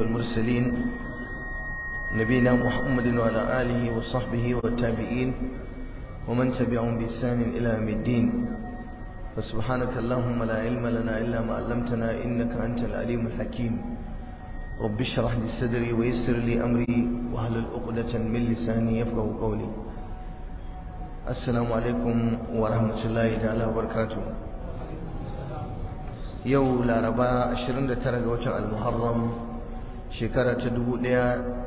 والمرسلين نبينا محمد وعلى آله وصحبه والتابعين ومن تبعهم بإحسان إلى يوم الدين فسبحانك اللهم لا علم لنا إلا ما علمتنا إنك أنت العليم الحكيم رب اشرح لي صدري ويسر لي أمري واحلل عقدة من لساني يفقهوا قولي السلام عليكم ورحمة الله تعالى وبركاته yau laraba 29 ga watan al-muharram shekara ta 1445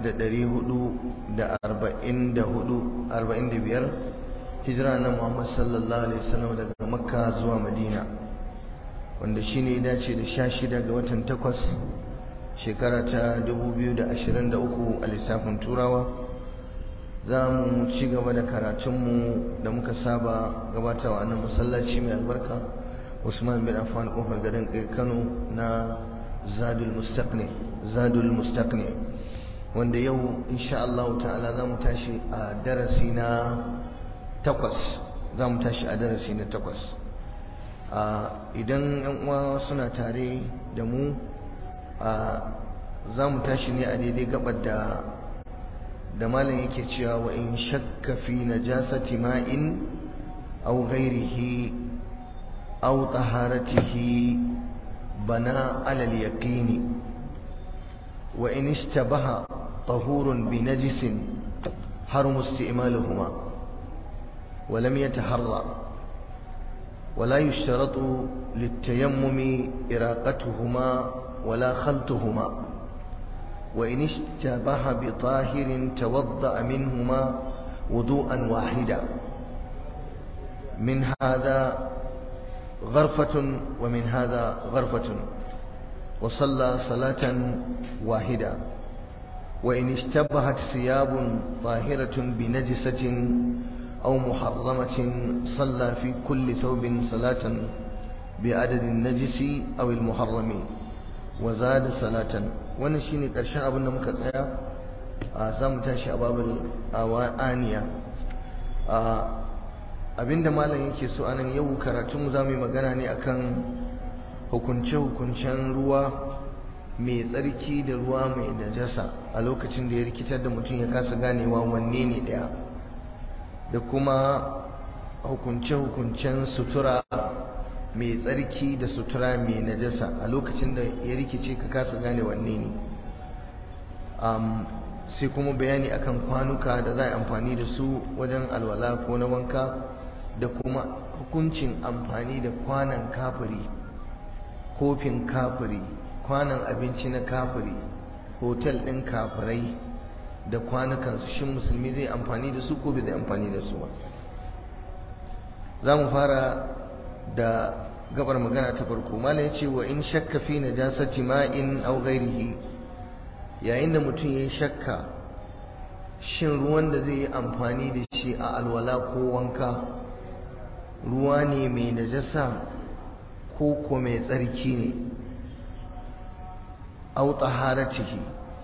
hijira na Muhammad sallallahu alaihi wasallam daga Makka zuwa Madina wanda shine ya dace da 16 ga watan 8 shekara ta 2023 a lissafin turawa za mu ci gaba da karatunmu da muka saba gabatarwa a nan masallaci mai albarka Usman bin Affan kofar garin Kano na Zadul Mustaqni wanda yau insha Allah ta'ala zamu tashi a darasi na 8 idan yan uwa suna tare da mu zamu tashi ne a daidai gabar da malam yake cewa wa in shakka fi najasati ma'in aw ghairihi أو طهارته بنى على اليقين وإن اشتبه طهور بنجس حرم استعمالهما ولم يتحرى ولا يشترط للتيمم إراقتهما ولا خلطهما وإن اشتبه بطاهر توضأ منهما وضوءا واحدا من هذا غرفة ومن هذا غرفة وصلى صلاة واحدة وإن اشتبهت ثياب طاهرة بنجسة أو محرمة صلى في كل ثوب صلاة بعدد النجس أو المحرم وزاد صلاة ونشيني قرشاء أبنى مكتايا زمتاش أباب الآنية abinda malam yake so anan yau karatun mu zamu yi magana ne akan hukunce-hukuncen ruwa mai tsarki da ruwa mai najasa a lokacin da ya rikitar da mutum ya kasa ganewa wanne ne daya da kuma hukunce-hukuncen sutura mai tsarki da sutura mai najasa a lokacin da ya rikice ka kasa gane wanne ne sai kuma bayani akan kwanuka da za a amfani da su wajen alwala ko na wanka da kuma hukuncin amfani da kwanan kafiri kofin kafiri kwanan abinci na kafiri hotel ɗin kafirai da kwanukansu shin musulmi zai amfani da su ko bai zai amfani da su ba za mu fara da gabar magana ta farko malam ya ce wa in shakka fi najasati ma'in aw ghairihi yayin da mutum ya yi shakka shin ruwan da zai yi amfani da shi a alwala ko wanka ruwa ne mai najasa ko ko mai tsarki ne aw taharatihi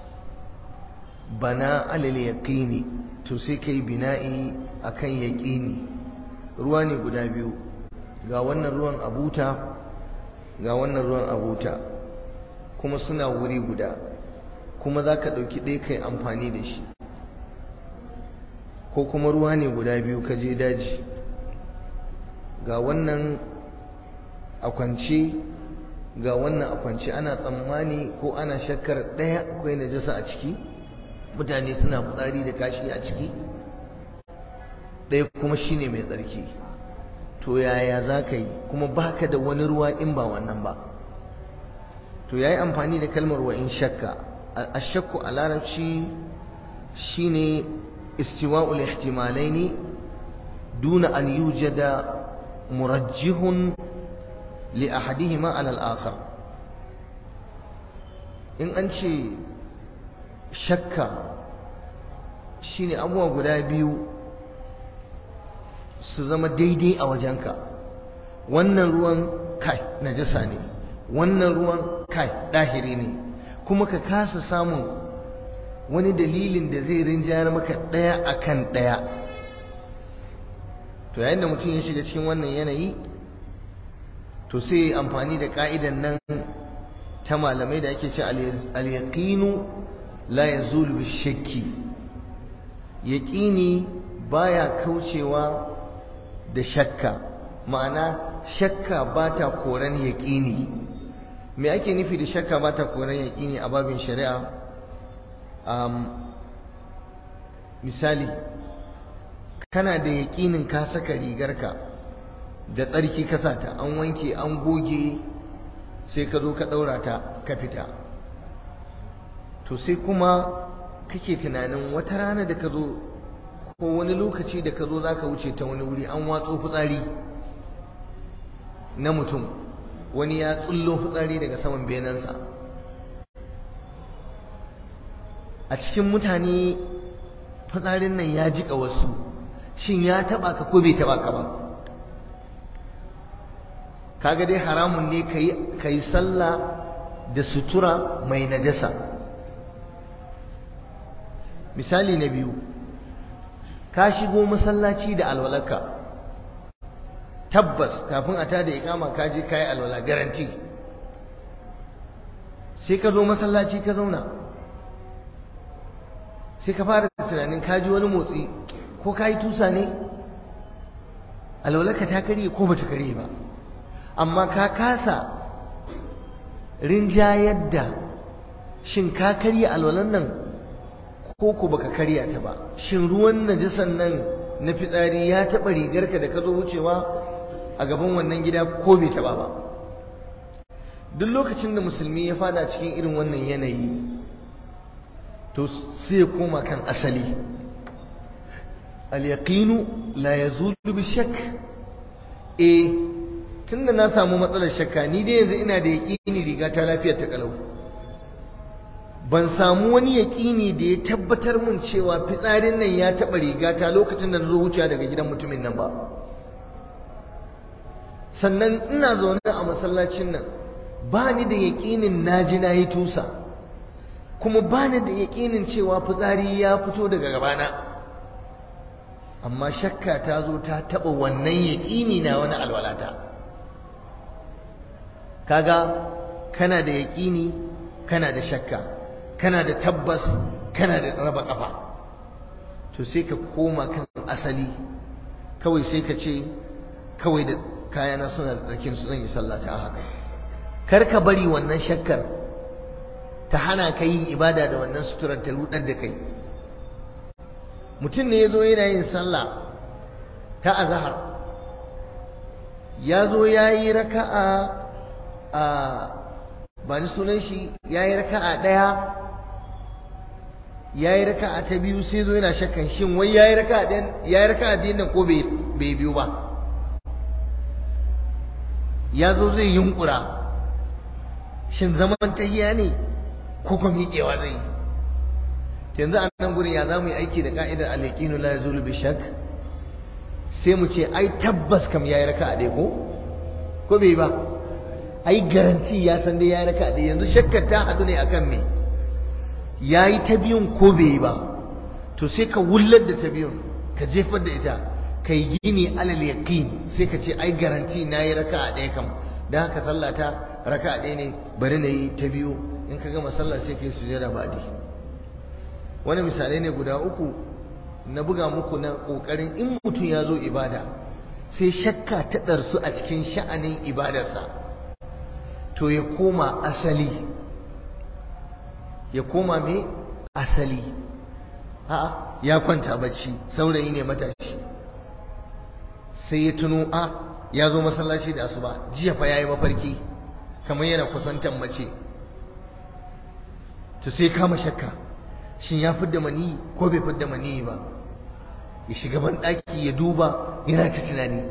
bana alal yaqini to sai kai bina'i akan yaqini ruwa ne guda biyu ga wannan ruwan abuta ga wannan ruwan abuta kuma suna wuri guda kuma zaka dauki ɗaya kai amfani da shi ko kuma ruwa ne guda biyu ka je daji ga wannan a kwance ga wannan a kwance ana tsammani ko ana shakkar ɗaya akwai najasa a ciki mutane suna fitsari da kashi a ciki ɗaya kuma shine mai tsarki to yaya za ka yi kuma baka da wani ruwa in ba wannan ba to yayi amfani da kalmar wa in shakka ashakku a larabci shine istiwa'ul ihtimalaini duna an yujada murajjihun li ahadihima ala al-akhar in an ce shakka shine abubuwa guda biyu su zama daidai a wajenka wannan ruwan kai najasa ne wannan ruwan kai dahiri ne kuma ka kasa samun wani dalilin da zai rinjayar maka daya akan daya to yayin da mutum ya shiga cikin wannan yanayi to sai amfani da ka'idan nan ta malamai da ake ce al-yaqinu la yazulu bi-shakki. Yaqini baya kaucewa da shakka, ma'ana shakka bata koran yaqini. Me ake nufi da shakka bata koran yaqini a babin shari'a? Misali, kana da yaqinin ka saka rigarka da tsarki ka sata, an wanke an goge, sai ka zo ka daura ta ka fita. To sai kuma kake tunanin wata rana da ka zo ko wani lokaci da ka zo za ka wuce ta wani wuri an watso fitsari na mutum, wani ya tsullo fitsari daga saman benensa. A cikin mutane fitsarin nan ya jika wasu, shin ya taba ka ko bai taba ka ba? Kaga dai haramun ne ka yi sallah da sutura mai najasa. Misali na biyu, ka shigo masallaci da alwalarka, tabbas kafin a tada iqama ka je kai alwala garanti, sai ka zo masallaci ka zauna, sai ka fara tunanin ka ji wani motsi, ko ka yi tusa ne, alwalarka ta karye ko bata karye ba, amma ka kasa rinjayar da shin ka karye alwalan nan ko ku baka karya ta ba, shin ruwan najasan nan na fitsari ya taɓa rigarka da ka zo wucewa a gaban wannan gida ko bai taɓa ba? Duk lokacin da musulmi ya fada cikin irin wannan yanayi, to sai ya koma kan asali. Al-yaqinu la yazulu bi shakk. Tunda na samu matsalar shakka, ni dai yanzu ina da yaqini riga ta lafiyar ta kalau, ban samu wani yaƙini da ya tabbatar mun cewa fitsarin nan ya taɓa rigata lokacin da na zo wucewa daga gidan mutumin nan ba. Sannan ina zaune a masallacin nan, ba ni da yaƙinin na ji na yi tusa, kuma ba ni da yaƙinin cewa fitsari ya fito daga gabana, amma shakka ta zo ta taɓa wannan yaƙini na wani alwalata. Kaga kana da yaƙini, kana da shakka, kana da tabbas, kana da raba kafa. To sai ka koma kan asali, kawai sai ka ce kawai da kayana suna da tsarkin su zan yi sallata haka. Kar ka bari wannan shakkar ta hana ka yin ibada da wannan suturar ta rudar da kai. Mutum ne ya zo yana yin sallah ta azhar, ya zo ya yi raka'a ba ni sunan shi, ya yi raka'a ɗaya, ya yi raka'a ta biyu, sai zo yana shakkan shin wai ya yi raka'a biyun nan ko bai biyu ba. Ya zo zai yunkura, shin zaman tahiya ne ko kuma miƙewa zai yi? Yanzu a nan gurin ya za mu yi aiki da ka'idar al-yaqinu la yazulu bi shakk? Sai mu ce ai tabbas kam ya yi raka'a ɗaya ko bai ba? Ai garanti ya san dai ya yi raka'a ɗaya. Yanzu shakkar ta haɗu ne akan me? Ya yi ta biyun ko bai yi ba? To sai ka wullar da ta biyun, ka jefar da ita, ka yi gini alal yaqin, sai ka ce ai garanti na yi raka'a ɗaya kam, don haka sallata raka'a ɗaya ne, bari na yi ta biyu, in ka gama sallah sai ka yi sujada ba'di. Wani misalai ne guda uku na buga muku na ƙoƙarin in mutum ya zo ibada sai shakka ta ɗarsu a cikin sha'anin ibadarsa, to ya koma asali. Ya koma me? Asali. A'a, ya kwanta bacci, saurayi ne matashi, sai ya tuno ya zo masallaci da asuba, jiya fa yayi mafarki kamar yana kusantan mace, to sai kama shakka, shin ya fidda mani ko bai fidda mani ba? Ya shiga ban ɗaki ya duba, yana ta tunani,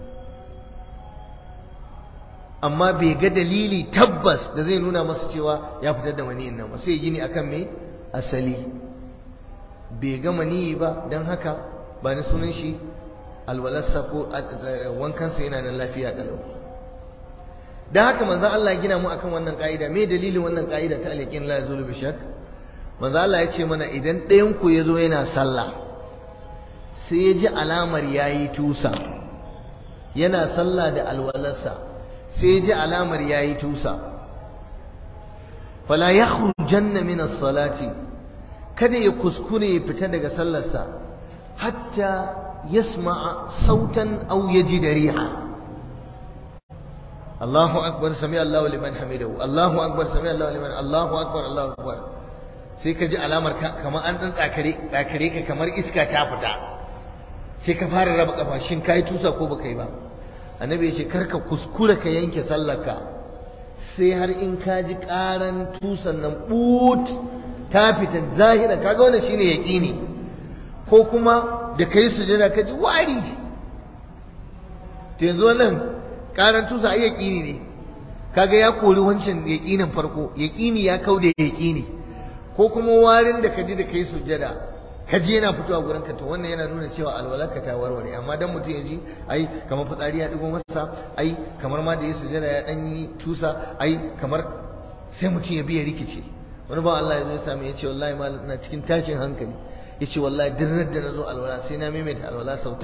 amma bai ga dalili tabbas da zai nuna masa cewa ya fitar da maniyin nan ba, sai gini akan me? Asali. Bai ga maniyi ba, don haka ba ni sunan shi alwalarsa ko wankansa yana nan lafiya kalau. Don haka manzo Allah ya gina mu akan wannan ka'ida. Me dalilin wannan ka'ida ta al-yaqin la yazulu bi shakk? Manzo Allah ya ce mana idan ɗayan ku ya zo yana sallah sai ya ji alamar yayi tusa, yana sallah da alwalarsa sai ya ji alamar yayi tusa, fala yakhrujanna min as-salati kada ya kuskure ya fita daga sallarsa hatta yasma'a sautan aw yajida riha Allahu akbar sami Allahu liman hamidahu Allahu akbar sami Allahu liman Allahu akbar sai ka ji alamar kamar an dan tsakare ka kamar iska ta fita sai ka fara raba kafa shin kai tusa ko baka yi ba annabi ya ce karka kuskura ka yanke sallarka sai har in ka ji karan tusan nan but ta fita zahira kaga wannan shine yaqini ko kuma da kai sujada ka ji wari to yanzu wannan karan tusa ai yaqini ne kaga ya kori wancan yaqinin farko yaqini ya kauda yaqini ko kuma warin da ka ji da kai sujada ka ji yana fitowa gurin ka to wannan yana nuna cewa alwalarka ta warware amma dan mutum ya ji ai kamar fitsari ya digo masa ai kamar ma da ya sujada ya dan yi tusa ai kamar sai mutum ya biya rikice wani ba Allah ya zo ya same ya ce wallahi mal ina cikin tashin hankali ya ce wallahi duk da na zo alwala sai na maimaita alwala sau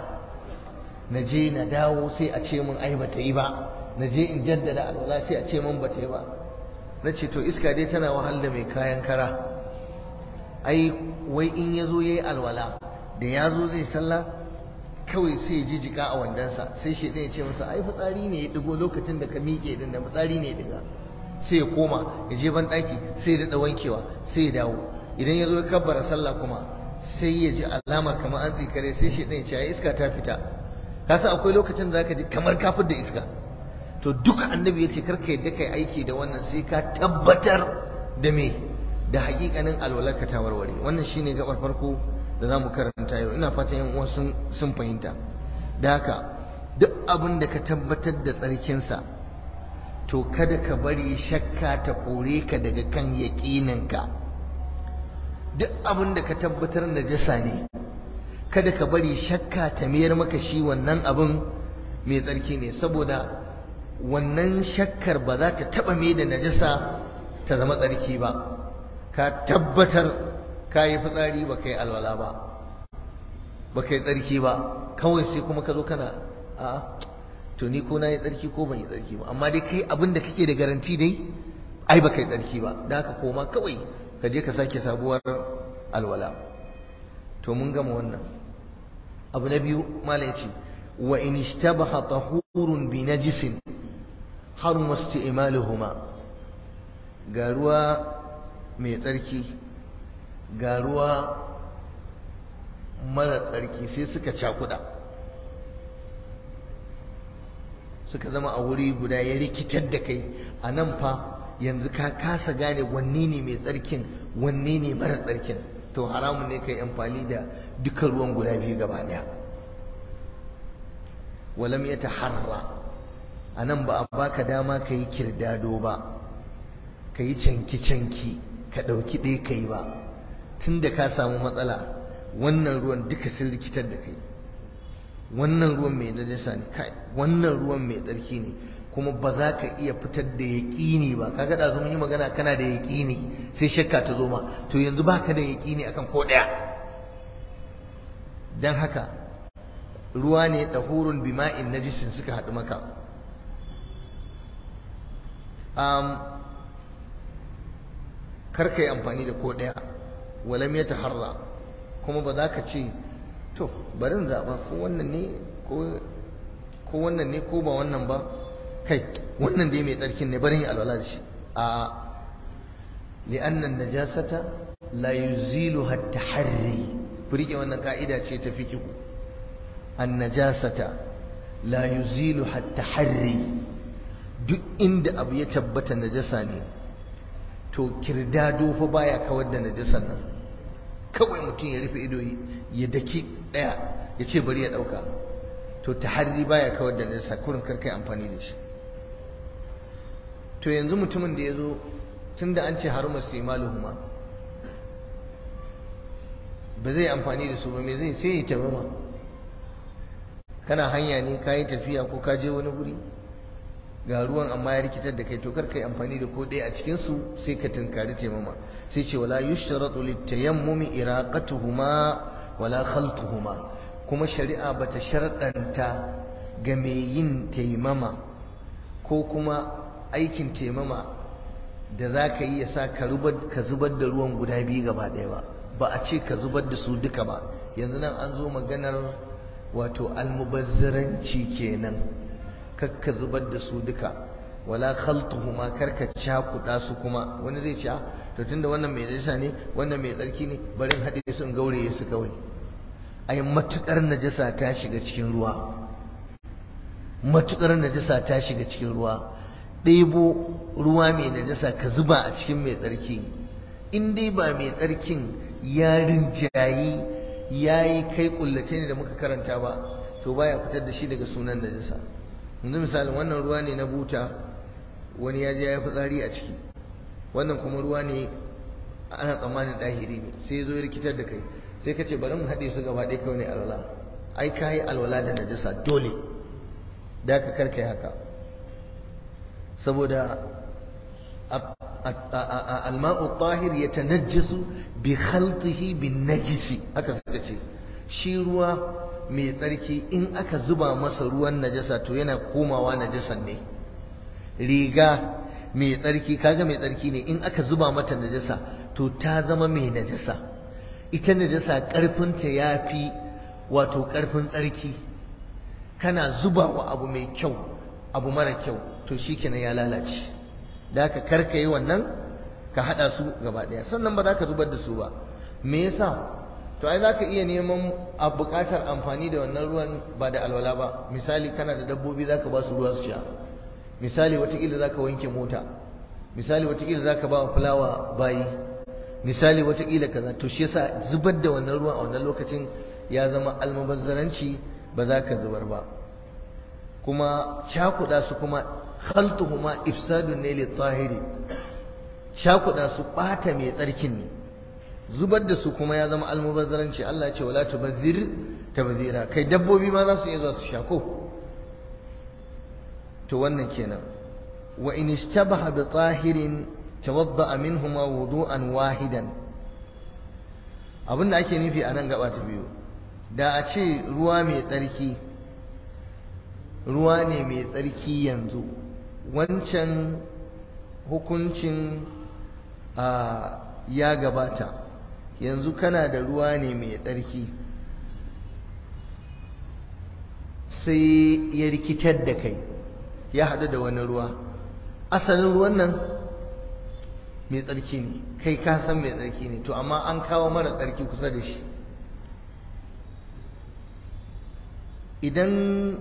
9 na je na dawo sai a ce min ai bata yi ba na je in jaddada alwala sai a ce min bata yi ba na ce to iska dai tana wahal da mai kayan kara ai wai in ya zo ya yi alwala da ya zo zai sallah kawai sai ji jika a wandansa sai shi ya ce masa ai fitsari ne ya digo lokacin da ka miƙe din da fitsari ne ya diga sai ya koma ya je ban ɗaki sai ya daɗa wankewa sai ya dawo idan ya zo ya kabbara sallah kuma sai ya ji alamar kamar an tsikare sai shi ya ce ai iska ta fita ka san akwai lokacin da zaka ji kamar ka da iska to duka annabi ya ce karka yadda kai aiki da wannan sai ka tabbatar da me da hakikanin alwalarka ta warware wannan shine gabar farko da zamu karanta yau ina fatan yan uwa sun fahimta da haka duk abin da ka tabbatar da tsarkinsa to kada ka bari shakka ta kore ka daga kan yaƙininka duk abin da ka tabbatar najasa ne kada ka bari shakka ta mayar maka shi wannan abin mai tsarki ne saboda wannan shakkar ba za ta taɓa mai da najasa ta zama tsarki ba ka tabbatar ka yi fitsari ba ka yi alwala ba ka yi tsarki ba kawai sai kuma ka zo kana a to ni ko na yi tsarki ko ban yi tsarki ba amma dai kai abin da kake da garanti dai ai ba ka yi tsarki ba da haka koma kawai ka je ka sake sabuwar alwala to mun gama wannan abu na biyu malai ce wa in ishtabaha tahurun bi najisin haruma isti'maluhuma ga ruwa mai tsarki ga ruwa mara tsarki sai suka cakuda suka zama a wuri guda ya rikitar da kai a nan fa yanzu ka kasa gane wanne ne mai tsarkin wanne ne mara tsarkin to haramun ne kai amfani da duka ruwan guda biyu gaba daya walam yataharra anan ba a baka dama kai kirdado ba kai canki ka dauki dai kai ba tunda ka samu matsala wannan ruwan duka sun rikitar da kai wannan ruwan mai najasa ne kai wannan ruwan mai tsarki ne kuma ba za ka iya fitar da yaƙini ba kaga da mun yi magana kana da yaƙini sai shakka ta zo ma to yanzu baka da yaƙini akan ko daya dan haka ruwa ne tahurun bima'in najisin suka haɗu maka kar ka yi amfani da ko daya walam ya taharra kuma ba za ka ce to barin zaɓa ko wannan ne ko wannan ne ko ba wannan ba kai wannan dai mai tsarkin ne barin yi alwala da shi a li'annan najasata la yuziluha at-tahri furike wannan ka'ida ce ta fiqh an-najasata la yuziluha at-tahri duk inda abu ya tabbata najasa ne to kirdado fa baya kawar da najasan nan kawai mutum ya rufe ido ya daki daya ya ce bari ya dauka to tahri baya kawar da najasa kurin karkai amfani da shi to yanzu mutumin da ya zo tun da an ce haruma istimaluhuma ba zai amfani da su ba me zai sai ya tabi ma kana hanya ne ka yi tafiya ko ka je wani guri ga ruwan amma ya rikitar da kai to kar ka yi amfani da ko ɗaya a cikinsu sai ka tunkari taimama sai ce wala yushtaratu litayammumi iraqatuhuma wala khaltuhuma kuma shari'a bata sharɗanta ga mai yin taimama ko kuma aikin taimama da za ka yi ya sa ka zubar da ruwan guda biyu gaba ɗaya ba, ba a ce ka zubar da su duka ba. Yanzu nan an zo maganar wato almubazzaranci kenan, kakka zubar da su duka. Wala khaltuhuma, karka cakuɗa su kuma. Wani zai ce to tunda wannan mai najasa ne wannan mai tsarki ne barin haɗe su in gauraye su kawai. Ai matukar najasa ta shiga cikin ruwa, matukar najasa ta shiga cikin ruwa, ɗebo ruwa mai najasa ka zuba a cikin mai tsarki, in dai ba mai tsarkin ya rinjayi ya yi kai kullace ne da muka karanta ba, to baya fitar da shi daga sunan najasa. Yanzu misalin wannan ruwa ne na buta, wani ya je ya fitsari a ciki, wannan kuma ruwa ne ana tsammanin ɗahiri ne, sai zo ya rikitar da kai, sai ka ce bari mu haɗe su gaba ɗaya kawai ne alwala. Ai ka yi alwala da najasa dole, da ka karka yi haka. saboda alma'u tahir ya tanajjasu bi khaltihi bin najisi, haka suka ce shi ruwa mai tsarki in aka zuba masa ruwan najasa to yana komawa najasan ne. Riga mai tsarki, kaga mai tsarki ne, in aka zuba mata najasa to ta zama mai najasa. Ita najasa karfinta ya fi wato karfin tsarki. Kana zuba wa abu mai kyau abu mara kyau to shikenan ya lalace. Da haka karka yi wannan, ka hada su gaba daya, sannan ba za ka zubar da su ba. Me yasa? To ai za ka iya neman a buƙatar amfani da wannan ruwan ba da alwala ba. Misali kana da dabbobi za ka ba su ruwa su sha, misali watakila za ka wanke mota, misali watakila za ka ba wa fulawa bayi, misali watakila kaza. To shi yasa zubar da wannan ruwan a wannan lokacin ya zama almubazzaranci, ba za ka zubar ba. Kuma cakuɗa su kuma khaltuhuma ifsadun ne lit-tahiri, cakuɗa su ɓata mai tsarkin ne, zubar da su kuma ya zama almubazzaranci. Allah ya ce wala tubazzir tabzira, kai dabbobi ma za su iya zuwa su sha ko. To wannan kenan. Wa in ishtabaha bi tahirin tawadda'a minhuma wudu'an wahidan. Abinda ake nufi a nan gaba ta biyu, da a ce ruwa mai tsarki, ruwa ne mai tsarki yanzu, wancan hukuncin ya gabata, yanzu kana da ruwa ne mai tsarki sai ya rikitar da kai, ya haɗu da wani ruwa. Asalin ruwan nan mai tsarki ne, kai ka san mai tsarki ne, to amma an kawo mara tsarki kusa da shi. Idan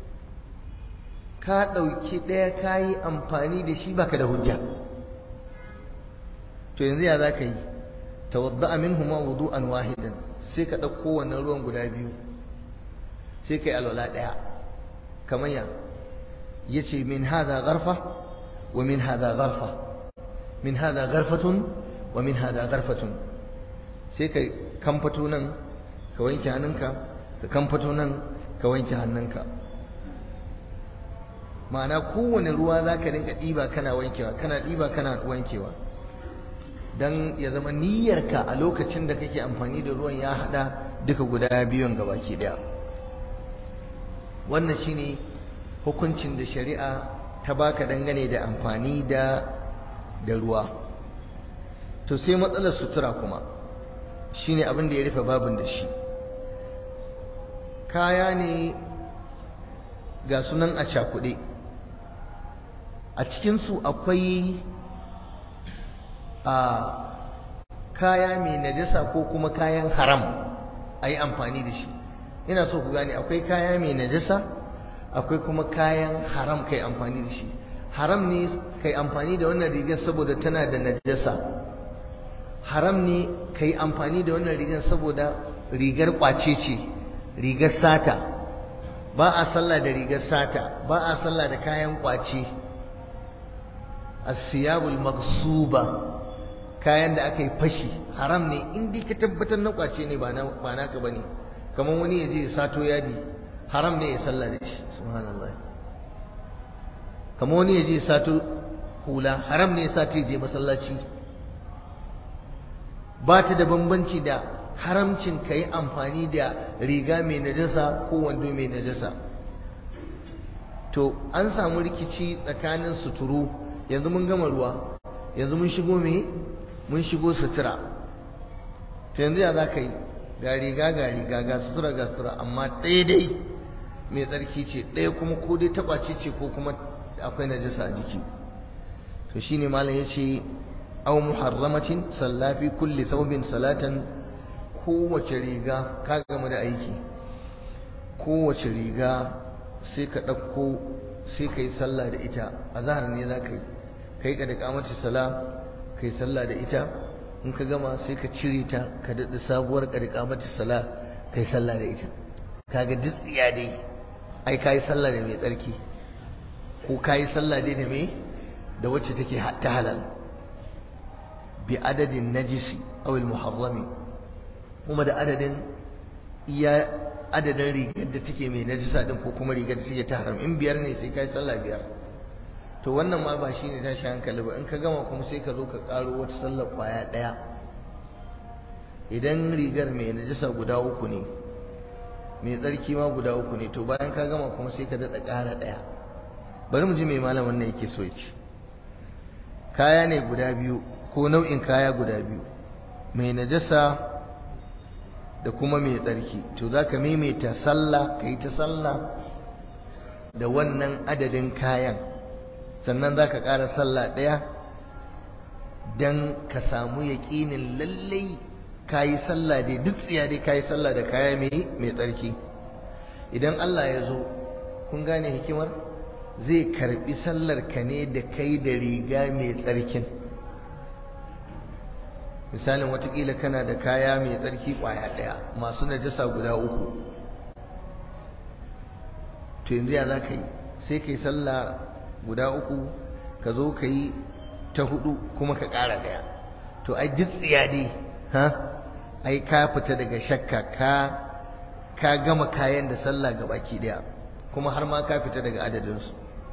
ka ɗauki ɗaya ka yi amfani da shi baka da hujja, to yanzu ya za ka yi? tawadda'a minhuma wudu'an wahidan, sai ka ɗauko wannan ruwan guda biyu sai ka yi alwala ɗaya. kamar ya ce min hadha gharfa wa min hadha gharfa, min hadha gharfatun wa min hadha gharfatun. sai ka kamfato nan ka wanke hannunka, ka kamfato nan ka wanke hannunka. ma'ana kowane ruwa za ka rinka ɗiba kana wankewa, kana ɗiba kana wankewa, don ya zama niyyarka a lokacin da kake amfani da ruwan ya haɗa duka guda biyun gabaki ɗaya. wannan shine hukuncin da shari'a ta baka dangane da amfani da ruwa. to sai matsalar sutura kuma shine abin da ya rufe babin da shi. kaya ne ga sunan a cakuɗe, a cikinsu akwai kaya mai najasa ko kuma kayan haram a yi amfani da shi. ina so ku gane, akwai kaya mai najasa, akwai kuma kayan haram kai amfani da shi. haram ne kai amfani da wannan rigar saboda tana da najasa, haram ne kai amfani da wannan rigar saboda rigar kwace ce, rigar sata. ba a sallah da rigar sata, ba a sallah da kayan kwace. as-siyabul maghsuba, kayan da aka yi fashi, haram ne in dai ka tabbatar na kwace ne, ba naka bane. kamar wani ya je ya sato yadi, haram ne ya sallah da shi, subhanallah. kamar wani ya je ya sato hula, haram ne ya sato ya je masallaci. ba ta da bambanci da haramcin ka yi amfani da riga mai najasa ko wando mai najasa. to an samu rikici tsakanin suturu. yanzu mun gama ruwa, yanzu mun shigo me mun shigo sutura. To yanzu ya za ka yi, ga riga ga sutura ga sutura, amma ɗaya dai mai tsarki ce, ɗaya kuma ko dai taɓace ce ko kuma akwai najasa a jiki. to shine malam yace aw muharramatin sallafi kulli thawbin salatan, kowace riga ka gama da aiki, kowace riga sai ka ɗauko sai ka yi sallah da ita. azhar ne za ka yi kai ka da kamata sala kai sallah da ita, in ka gama sai ka cire ta ka daɗa sabuwar ka da kamata sala kai sallah da ita. kaga duk tsiya dai ai kai sallah da mai tsarki, ko kai sallah dai da mai da wacce take ta halal bi adadin najisi aw al muharrami, kuma da adadin iya adadin rigar da take mai najisa din ko kuma rigar da take ta haram. in 5 ne sai kai sallah 5. to wannan ma ba shine tashi hankali ba, in ka gama kuma sai ka zo ka karo wata sallar kwaya daya. idan rigar mai najisa guda 3 ne, mai tsarki ma guda 3 ne, to bayan ka gama kuma sai ka daɗa ƙara ɗaya. bari mu ji mai malamin nan yake so ya ce. kaya ne guda 2 ko nau'in kaya guda 2, mai najasa da kuma mai tsarki, to za ka maimaita sallah, ka yi ta sallah da wannan adadin kayan, sannan za ka ƙara sallah ɗaya don ka samu yaƙinin lallai ka yi sallah dai duk tsiya dai ka yi sallah da kaya mai tsarki. idan Allah ya zo, kun gane hikimar, zai karɓi sallar ka ne da kai da riga mai tsarkin. misalin watakila kana da kaya mai tsarki ƙwaya ɗaya masu najasa guda 3, to yanzu ya za ka yi, sai ka yi sallah guda 3 ka zo ka yi ta 4 kuma ka ƙara ɗaya. to ai duk tsiya dai ai ka fita daga shakka, ka gama kayan da sallah gabaki ɗaya, kuma har ma ka fita daga adadinsu.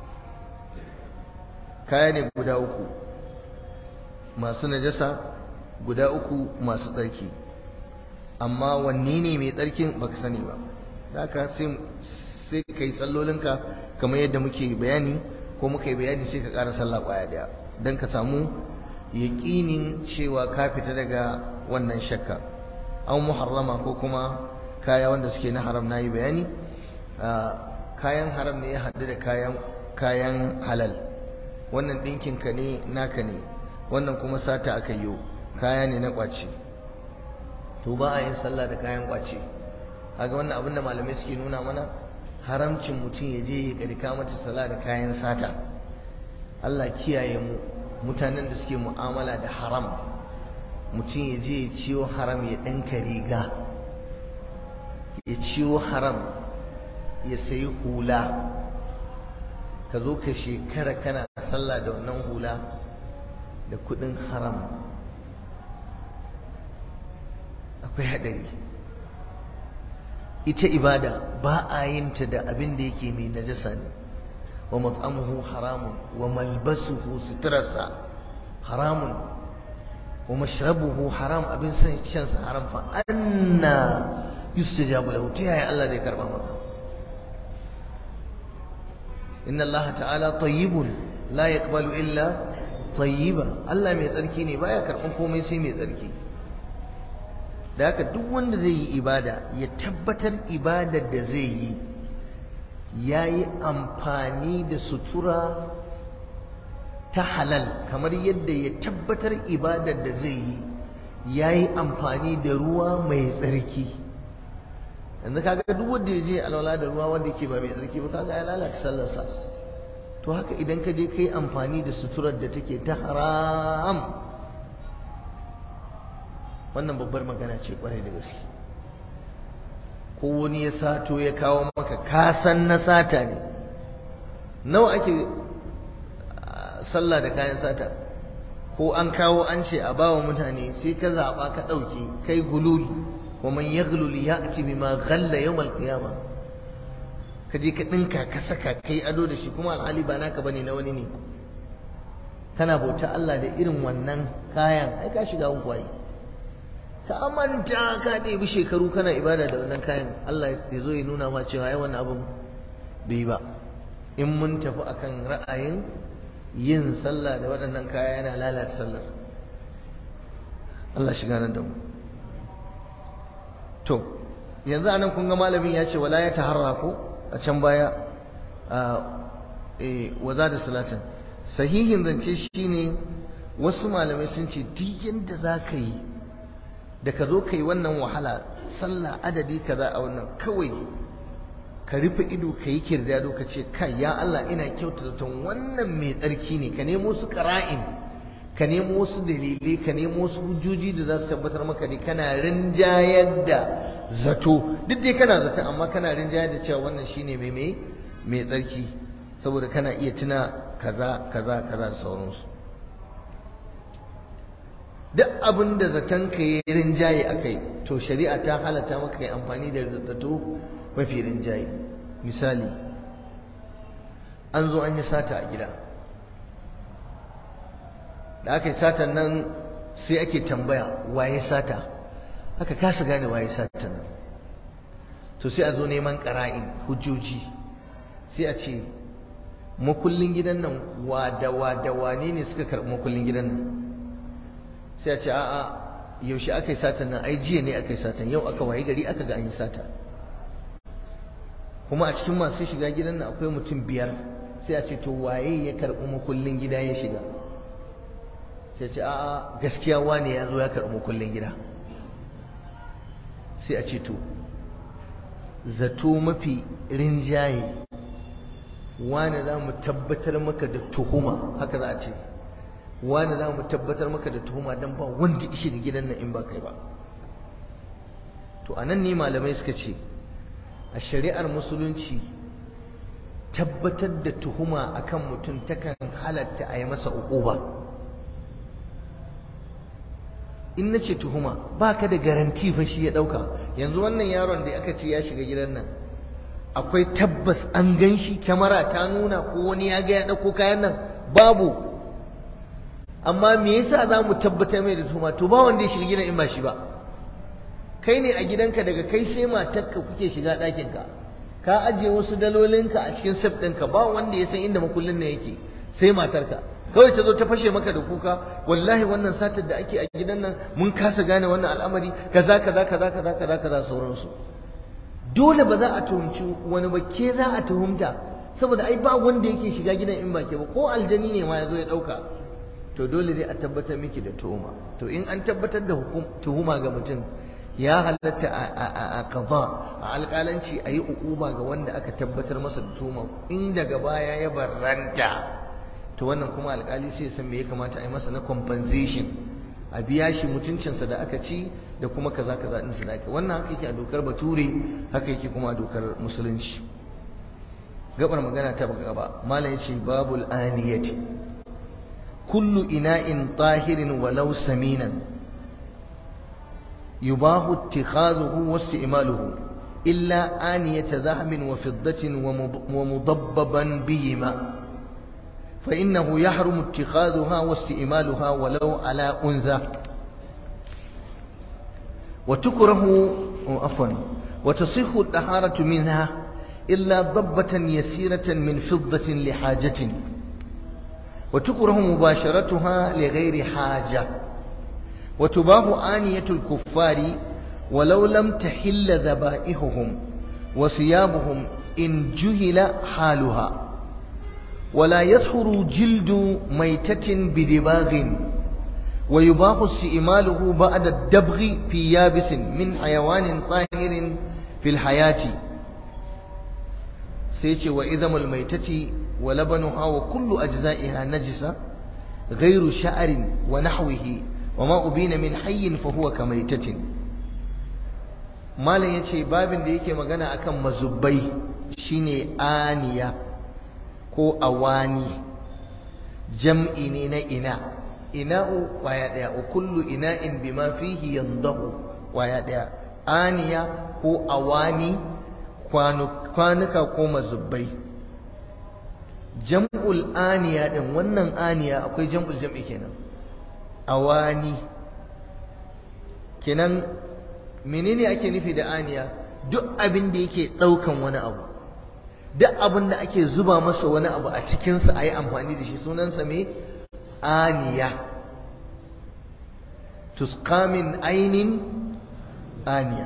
kaya ne guda 3 masu najasa, guda 3 masu tsarki, amma wanne ne mai tsarkin baka sani ba. haka sai ka yi sallolinka kamar yadda muke bayani, ko muka yi bayani, sai ka ƙara sallah ƙwaya ɗaya don ka samu yaƙinin cewa ka fita daga wannan shakka. an muharrama ko kuma kaya wanda suke na haram, na yi bayani. kayan haram ne ya haɗu da kayan halal. wannan ɗinkinka ne, naka ne, wannan kuma sata aka yi, kaya ne na ƙwace, to ba a yin sallah da kayan ƙwace. kaga wannan abin da malamai suke nuna mana, haramcin mutum ya je ya ƙarƙa mata sallah da kayan sata. Allah kiyaye mu, mutanen da suke mu'amala da haram, mutum ya je ya ciwo haram ya ɗinka riga, ya ciwo haram ya sayi hula, ka zo ka shekara kana sallah da wannan hula da kuɗin haram. akwai haɗari. ita ibada ba a yin ta da abin da yake mai najasa ne. wa mat'amuhu haramun wa malbasuhu suturarsa haramun wa mashrabuhu haram, abin shan sa haram. fa anna yustajabu lahu, ta yaya Allah zai karba maka? inna Allah ta'ala tayyibun la yaqbalu illa tayyiba. Allah mai tsarki ne, baya karban komai sai mai tsarki. da haka duk wanda zai yi ibada ya tabbatar ibadar da zai yi ya yi amfani da sutura ta halal, kamar yadda ya tabbatar ibadar da zai yi ya yi amfani da ruwa mai tsarki. yanzu kaga duk wanda ya je alwala da ruwa wanda yake ba mai tsarki ba, kaga ya lalata sallarsa. to haka idan ka je ka yi amfani da suturar da take ta haram, wannan babbar magana ce kwarai da gaske. ko wani ya sato ya kawo maka, kasan na sata ne. nawa ake sallah da kayan sata? ko an kawo an ce a bawa mutane, sai ka zaɓa ka ɗauki, kai gulul. wa man yaghlul ya'ti bima ghalla yawm al-qiyamah. ka je ka ɗinka ka saka kai ado da shi, kuma alhali ba naka bane, na wani ne. kana bauta Allah da irin wannan kayan, ai ka shiga unguwaye. ka manta ka ɗebi shekaru kana ibada da wannan kayan, Allah ya zo ya nuna ma cewa ai wannan abin bai ba. in mun tafi akan ra'ayin yin sallah da waɗannan kaya yana lalata sallar. Allah shiga nan da mu. To yanzu anan kun ga malamin ya ce wala ya taharra ko a can baya waza da salatin. Sahihin zance shine wasu malamai sun ce duk yanda za ka yi da ka zo ka yi wannan wahala sallah adadi kaza a wannan, kawai ka rufe ido ka yi kirdado ka ce kai ya Allah ina kyauta zaton wannan mai tsarki ne, ka nemo su qara'in, ka nemo wasu dalilai, ka nemo wasu hujjoji da za su tabbatar maka ne kana rinjayar da zato, duk dai kana zaton amma kana rinjayar da cewa wannan shine mai tsarki, saboda kana iya tuna kaza kaza kaza da sauransu. Duk abin da zaton ka yi rinjaye a kai to shari'a ta halatta maka yi amfani da zato mafi rinjaye. Misali, an zo an yi sata a gida, da aka yi satan nan sai ake tambaya waye sata, aka kasa gane waye sata nan, to sai a zo neman ƙara'in hujjoji, sai a ce makullin gidan nan wane ne suka karɓi makullin gidan nan, sai a ce a'a yaushe aka yi satan nan, ai jiya ne aka yi satan, yau aka waye gari aka ga an yi sata, kuma a cikin masu shiga gidan nan akwai mutum 5, sai a ce to waye ya karɓi makullin gida ya shiga, sai a ce a'a gaskiya wane ya zo ya karɓi makullin gida, sai a ce to zato mafi rinjaye wane za mu tabbatar maka da tuhuma, haka za a ce wane za mu tabbatar maka da tuhuma don ba wanda ya shiga gidan nan in ba kai ba. To anan ne malamai suka ce a shari'ar musulunci tabbatar da tuhuma akan mutum takan halatta a yi masa uquba. In nace tuhuma baka da garanti fa shi ya dauka, yanzu wannan yaron da aka ce ya shiga gidan nan akwai tabbas an gan shi, kyamara ta nuna ko wani ya ga ya dauko kayan nan, babu. Amma me yasa za mu tabbatar mai da tuhuma? To ba wanda ya shiga gidan in ba shi ba. Kai ne a gidanka daga kai sai matarka kuke shiga ɗakinka, ka ajiye wasu dalolinka a cikin sef ɗinka, ba wanda ya san inda makullin nan yake sai matarka, kawai ta zo ta fashe maka da kuka, wallahi wannan satar da ake a gidan nan mun kasa gane wannan al'amari kaza kaza kaza kaza kaza kaza sauransu. Dole ba za a tuhumci wani ba, ke za a tuhumta, saboda ai ba wanda yake shiga gidan in ba ke ba, ko aljani ne ma ya zo ya ɗauka. To dole dai a tabbatar miki da tuhuma. To in an tabbatar da tuhuma ga mutum, ya halatta a kaza a alƙalanci a yi uquba ga wanda aka tabbatar masa da tuhuma. In daga baya ya barranta, to wannan kuma alƙali sai san me ya kamata a yi masa na compensation, a biya shi mutuncinsa da aka ci da kuma kaza kaza din sadaka. Wannan haka yake a dokar Bature, haka yake kuma a dokar Musulunci. Gabar magana ta gaba, malam yace babul aniyati kullu ina'in tahirin walau saminan يباح اتخاذه واستعماله إلا آنية ذهب وفضة ومضببا بهما، فإنه يحرم اتخاذها واستعمالها ولو على أنثى، وتصح الطهارة منها إلا ضبة يسيرة من فضة لحاجة، وتكره مباشرتها لغير حاجة، وتباح آنية الكفار ولو لم تحل ذبائحهم وثيابهم إن جهل حالها، ولا يطهر جلد ميتة بدباغ، ويباح استئماله بعد الدبغ في يابس من حيوان طاهر في الحياة. سيتي وإذم الميتة ولبنها وكل أجزائها نجسة غير شعر ونحوه وما أبين من حي فهو كميتة. malam yace babin da yake magana akan mazubbai shine aniya ko awani, jam'i ne na ina'u waya daya, wa kullu ina'in bima fihi yandahu waya daya, aniya ko awani kwanuka ko mazubbai. Jam'ul aniya din, wannan aniya akwai jam'ul jam'i kenan, awani kenan. Menene ake nufi da aniya? Duk abin da yake daukan wani abu, duk abin da ake zuba masa wani abu a cikinsa a yi amfani da shi sunansa me aniya tusqa min ainin aniya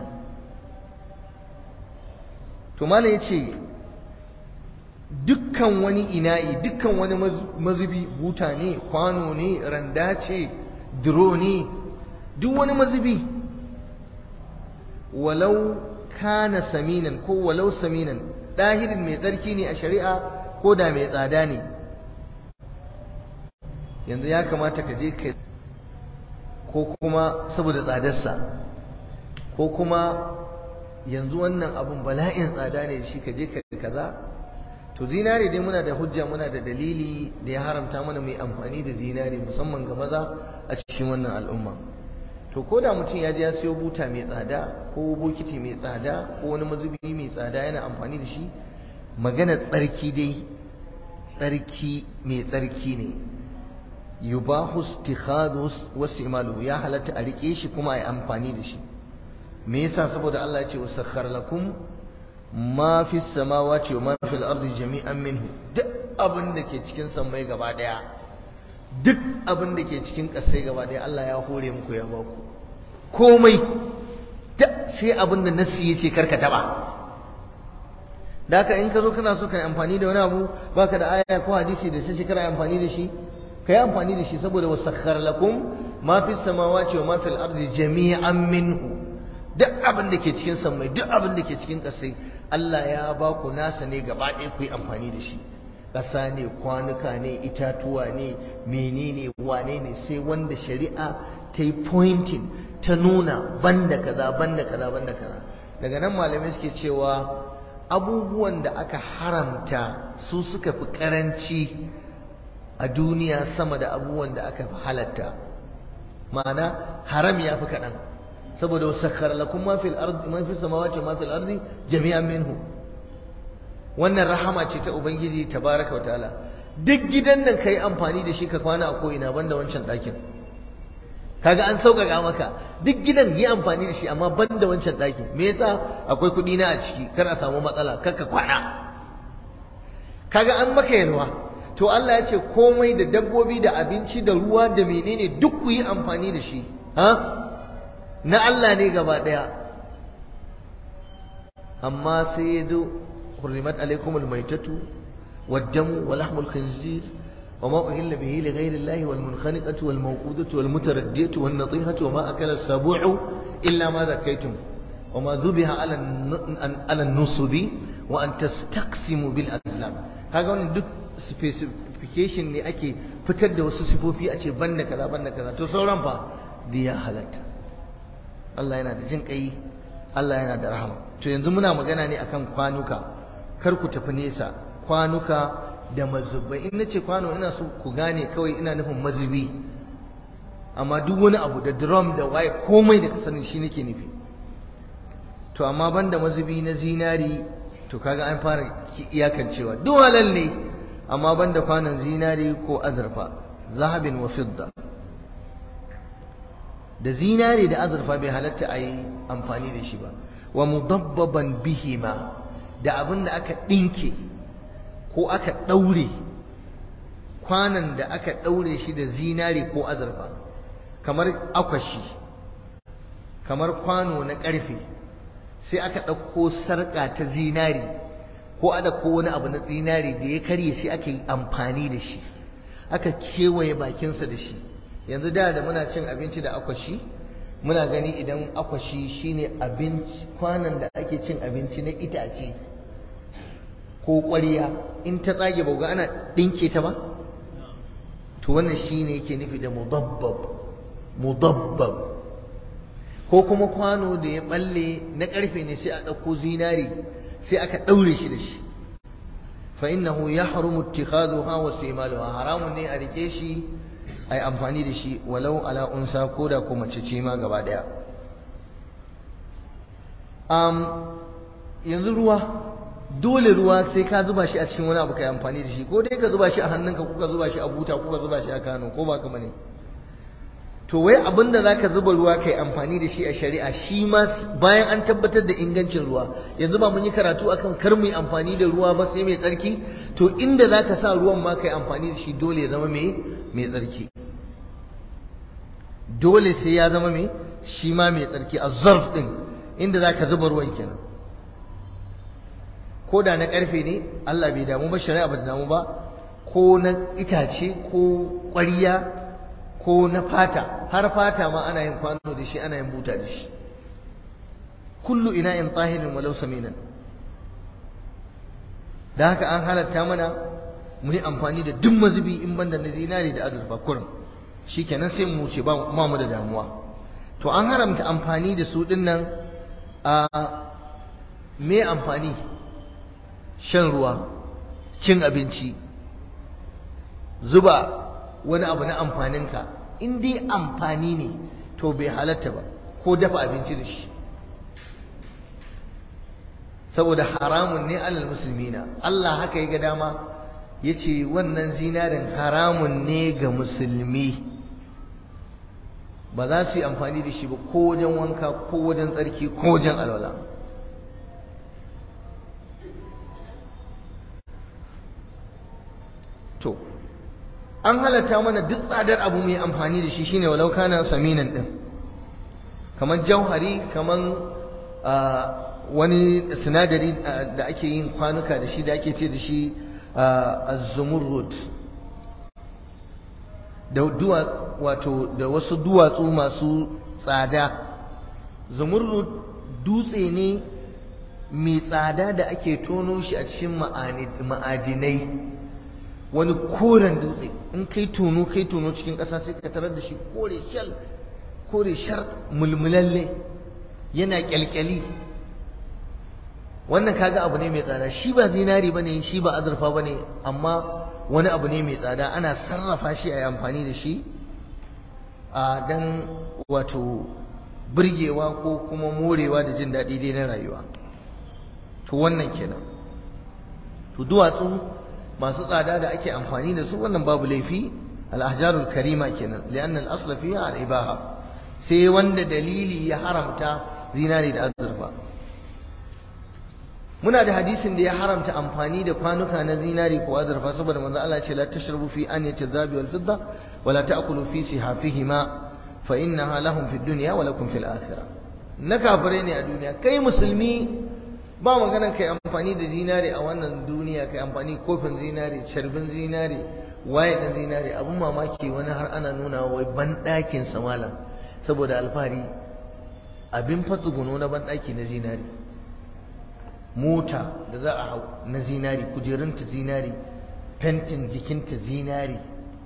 to malam yace dukkan wani ina'i dukkan wani mazubi buta ne kwano ne randa ce duro ne duk wani mazubi walau kana saminan ko walau saminan dahirin mai tsarki ne a shari'a ko da mai tsada ne yanzu ya kamata ka je ka ko kuma saboda tsadarsa ko kuma yanzu wannan abun bala'in tsada ne shi ka je ka kaza to zinare dai muna da hujja muna da dalili da ya haramta mana mai amfani da zinare musamman ga maza a cikin wannan al'umma to ko da mutum ya je ya siyo buta mai tsada ko bokiti mai tsada ko wani mazubi mai tsada yana amfani da shi magana tsarki dai tsarki mai tsarki ne yubahu istikhadu wastimalu ya halatta a rike shi kuma a yi amfani da shi me yasa saboda Allah ya ce wasakhkhar lakum ma fi samawati wa ma fil ardi jami'an minhu duk abin da ke cikin sammai gaba daya duk abin da ke cikin ƙasai gaba daya Allah ya hore muku ya ba ku komai sai abin da nasi yace karka taba da haka in ka zo kana so ka yi amfani da wani abu baka da aya ko hadisi da sai kana amfani da shi ka yi amfani da shi saboda wasakhkhar lakum ma fi samawati wa ma fil ardi jami'an minhu duk abin da ke cikin sammai duk abin da ke cikin ƙasai Allah ya ba ku nasa ne gaba ɗaya ku yi amfani da shi ƙasa ne kwanuka ne itatuwa ne menene wane ne sai wanda shari'a ta yi pointing ta nuna banda kaza banda kaza banda kaza daga nan malamai suke cewa abubuwan da aka haramta su suka fi karanci a duniya sama da abubuwan da aka fi halatta ma'ana haram ya fi kaɗan saboda wasakhar lakum ma fil ardi ma fis samawati ma fil ardi jami'an minhu wannan rahama ce ta ubangiji tabaraka wa ta'ala duk gidan nan kai amfani da shi ka kwana a ko ina banda wancan ɗakin kaga an sauƙaƙa maka duk gidan yi amfani da shi amma banda wancan ɗakin me yasa akwai kuɗi na a ciki kar a samu matsala kar ka kwana kaga an maka yalwa to Allah ya ce komai da dabbobi da abinci da ruwa da menene duk ku yi amfani da shi ha na Allah ne gaba daya amma sai ya zo hurrimat alaikumul maitatu waddamu wa lahmul khinzir wa ma uhilla bihi li ghayri Allah wal munkhaniqatu wal mawqudatu wal mutaraddiyatu wan natihatu wa ma akala as-sabu'u illa ma zakaytum wa ma dhubiha ala an-nusubi wa an tastaqsimu bil azlam kaga wannan duk specification ne ake fitar da wasu sifofi a ce banda kaza to sauran fa da ya halatta Allah yana da jin kai Allah yana da rahama to yanzu muna magana ne akan kwanuka kar ku tafi nesa kwanuka da mazubai in nace kwano ina so ku gane kawai ina nufin mazubi amma duk wani abu da drum da waye komai da ka sani shi nake nufi to amma banda mazubi na zinari to kaga an fara iyakancewa duk halal ne amma banda kwanon zinari ko azurfa zahabin wa fidda da zinare da azurfa bai halatta a yi amfani da shi ba wa mudabbaban bihima da abin da aka ɗinke ko aka ɗaure kwanan da aka ɗaure shi da zinare ko azurfa kamar akwashi kamar kwano na ƙarfe sai aka ɗauko sarƙa ta zinare ko ada ko wani abu na zinare da ya karye sai aka yi amfani da shi aka kewaye bakinsa da shi yanzu da muna cin abinci da akwashi muna gani idan akwashi shine abinci kwanan da ake cin abinci na itace ko ƙwarya in ta tsage bauga ana ɗinke ta ba to wannan shine yake nufi da mudabbab ko kuma kwano da ya balle na ƙarfe ne sai a ɗauko zinari sai aka ɗaure shi da shi fa innahu yahrumu ittikhaduha wa istimaluha haramun ne a rike shi ai amfani da shi walau ala unsa ko da ko mace ce ma gaba daya yanzu ruwa dole ruwa sai ka zuba shi a cikin wani abu kai amfani da shi ko dai ka zuba shi a hannunka ko ka zuba shi a buta ko ka zuba shi a kano ko ba ka bane to wai abinda zaka zuba ruwa kai amfani da shi a shari'a shi ma bayan an tabbatar da ingancin ruwa, yanzu ba mun yi karatu akan kar mu yi amfani da ruwa ba sai mai tsarki, to inda zaka sa ruwan ma kai amfani da shi dole ya zama mai tsarki, dole sai ya zama shi ma mai tsarki. a zarf din inda zaka zuba ruwan kenan, ko da na karfe ne Allah bai damu ba, shari'a ba ta damu ba, ko na itace ko ƙwarya ko na fata, har fata ma ana yin kwano da shi, ana yin buta da shi. kullu ina'in tahirin walau saminan. da haka an halatta mana mu yi amfani da duk mazubi in banda na zinari da azurfa kurum, shikenan sai mu wuce ba mu da damuwa. to an haramta amfani da su dinnan a me amfani? shan ruwa, cin abinci, zuba wani abu na amfaninka, in dai amfani ne to bai halatta ba, ko dafa abinci da shi, saboda haramun ne alal musulmina. Allah haka ya ga dama ya ce wannan zinarin haramun ne ga musulmi, ba za su yi amfani da shi ba ko wajen wanka ko wajen tsarki ko wajen alwala. to an halatta mana duk tsadar abu mai amfani da shi shine walau kana saminan din, kamar jauhari, kamar wani sinadari da ake yin kwanuka da shi da ake ce da shi az-zumurrud, da wasu duwatsu masu tsada. zumurrud dutse ne mai tsada da ake tono shi a cikin ma'adinai, wani koren dutse, in kai tono cikin ƙasa sai ka tarar da shi kore shar mulmulalle, yana kyalkyali. wannan kaga abu ne mai tsada, shi ba zinari bane, shi ba azurfa bane, amma wani abu ne mai tsada, ana sarrafa shi a yi amfani da shi a dan wato burgewa ko kuma morewa da jin daɗi dai na rayuwa. to wannan kenan. to duwatsu masu tsada da ake amfani da su wannan babu laifi, al-ahjarul karima kenan, li'anna al-asla fiha al-ibaha, sai wanda dalili ya haramta zinari da azurfa. muna da hadisin da ya haramta amfani da kwanuka na zinari ko azurfa, saboda manzo Allah ce la tashrabu fi aniyati adh-dhahabi wal fidda wa la ta'kulu fi sihafihima fa innaha lahum fid dunya wa lakum fil akhirah. na kafire ne a duniya, kai musulmi ba maganan kai amfani da zinari a wannan duniya, kai amfani kofin zinari, carbin zinari, waye dan zinari. abun mamaki wani har ana nuna wai ban ɗakin sa malam saboda alfahari, abin fatsuguno na ban ɗaki na zinari, mota da za a hau na zinari, kujerunta zinari, fentin jikinta zinari,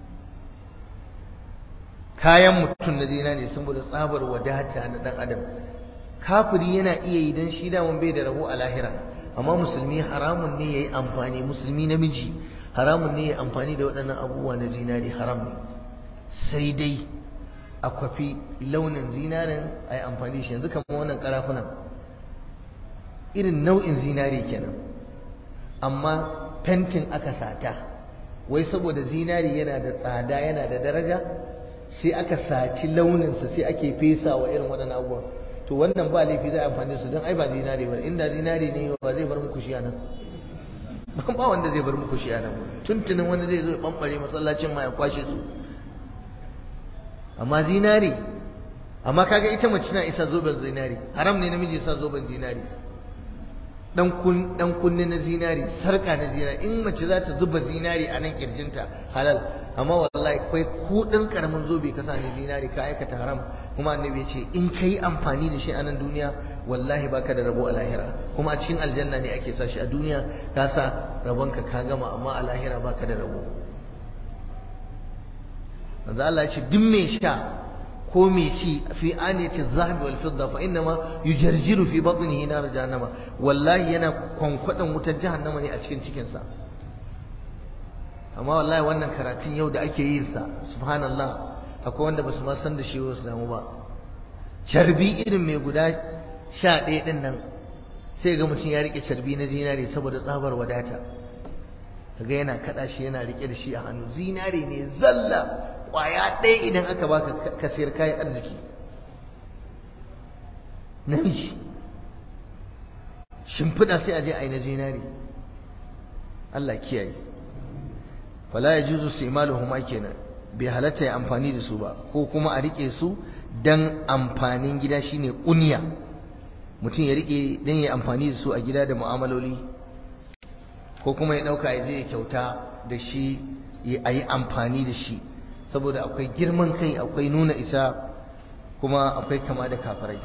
kayan mutum na zinari, saboda tsabar wadata na dan adam. kafiri yana iya yi don shi daman bai da rabo a lahira, amma musulmi haramun ne ya yi amfani, musulmi namiji haramun ne ya yi amfani da waɗannan abubuwa na zinari, haram ne. sai dai a kwafi launin zinarin a yi amfani shi. yanzu kamar wannan karafunan irin nau'in zinari kenan, amma fentin aka sata, wai saboda zinari yana da tsada yana da daraja, sai aka saci launinsa sai ake fesa wa irin waɗannan abubuwan. to wannan ba laifi za a amfani su don ai ba zinari ba. inda zinari ne ba zai bar muku shi a nan ba wanda zai bar muku shi a nan. tuntunin wani zai zo ya bambare masallacin ma ya kwashe su. amma zinari, amma kaga ita mace na isa zoben zinari, haram ne namiji ya sa zoben zinari, dan kunne na zinari, sarka na zinari. in mace za ta zuba zinari a nan kirjinta halal, amma wallahi kai ko dan karamin zobe ka sa ne zinari ka aikata haram. kuma annabi ya ce in kai amfani da shi a nan duniya wallahi baka da rabo a lahira, kuma a cikin aljanna ne ake sa shi. a duniya ka sa rabonka ka gama, amma a lahira baka da rabo. manzo Allah ya ce duk mai sha ko mai ci fi aniyati adh-dhahabi wal fidda fa innama yujarjiru fi batnihi nar jahannama, wallahi yana kwankwadan wutar jahannama ne a cikin cikin sa. amma wallahi wannan karatun yau da ake yin sa subhanallah, akwai wanda basu ma san da shi wasu damu ba. carbi irin mai guda 11 din nan, sai ga mutum ya rike carbi na zinare saboda tsabar wadata, kaga yana kada shi yana rike da shi a hannu, zinare ne zalla kwaya ɗaya idan aka baka ka sayar kayan arziki. Namiji shimfiɗa sai a je a yi na zinari. Allah kiyaye. fala yajuzu istimaluhuma kenan, bai halatta ya amfani da su ba, ko kuma a rike su dan amfanin gida shine kunya, mutum ya rike dan ya amfani da su a gida da mu'amaloli, ko kuma ya dauka ya je ya kyauta da shi a yi amfani da shi, saboda akwai girman kai, akwai nuna isa, kuma akwai kama da kafirai.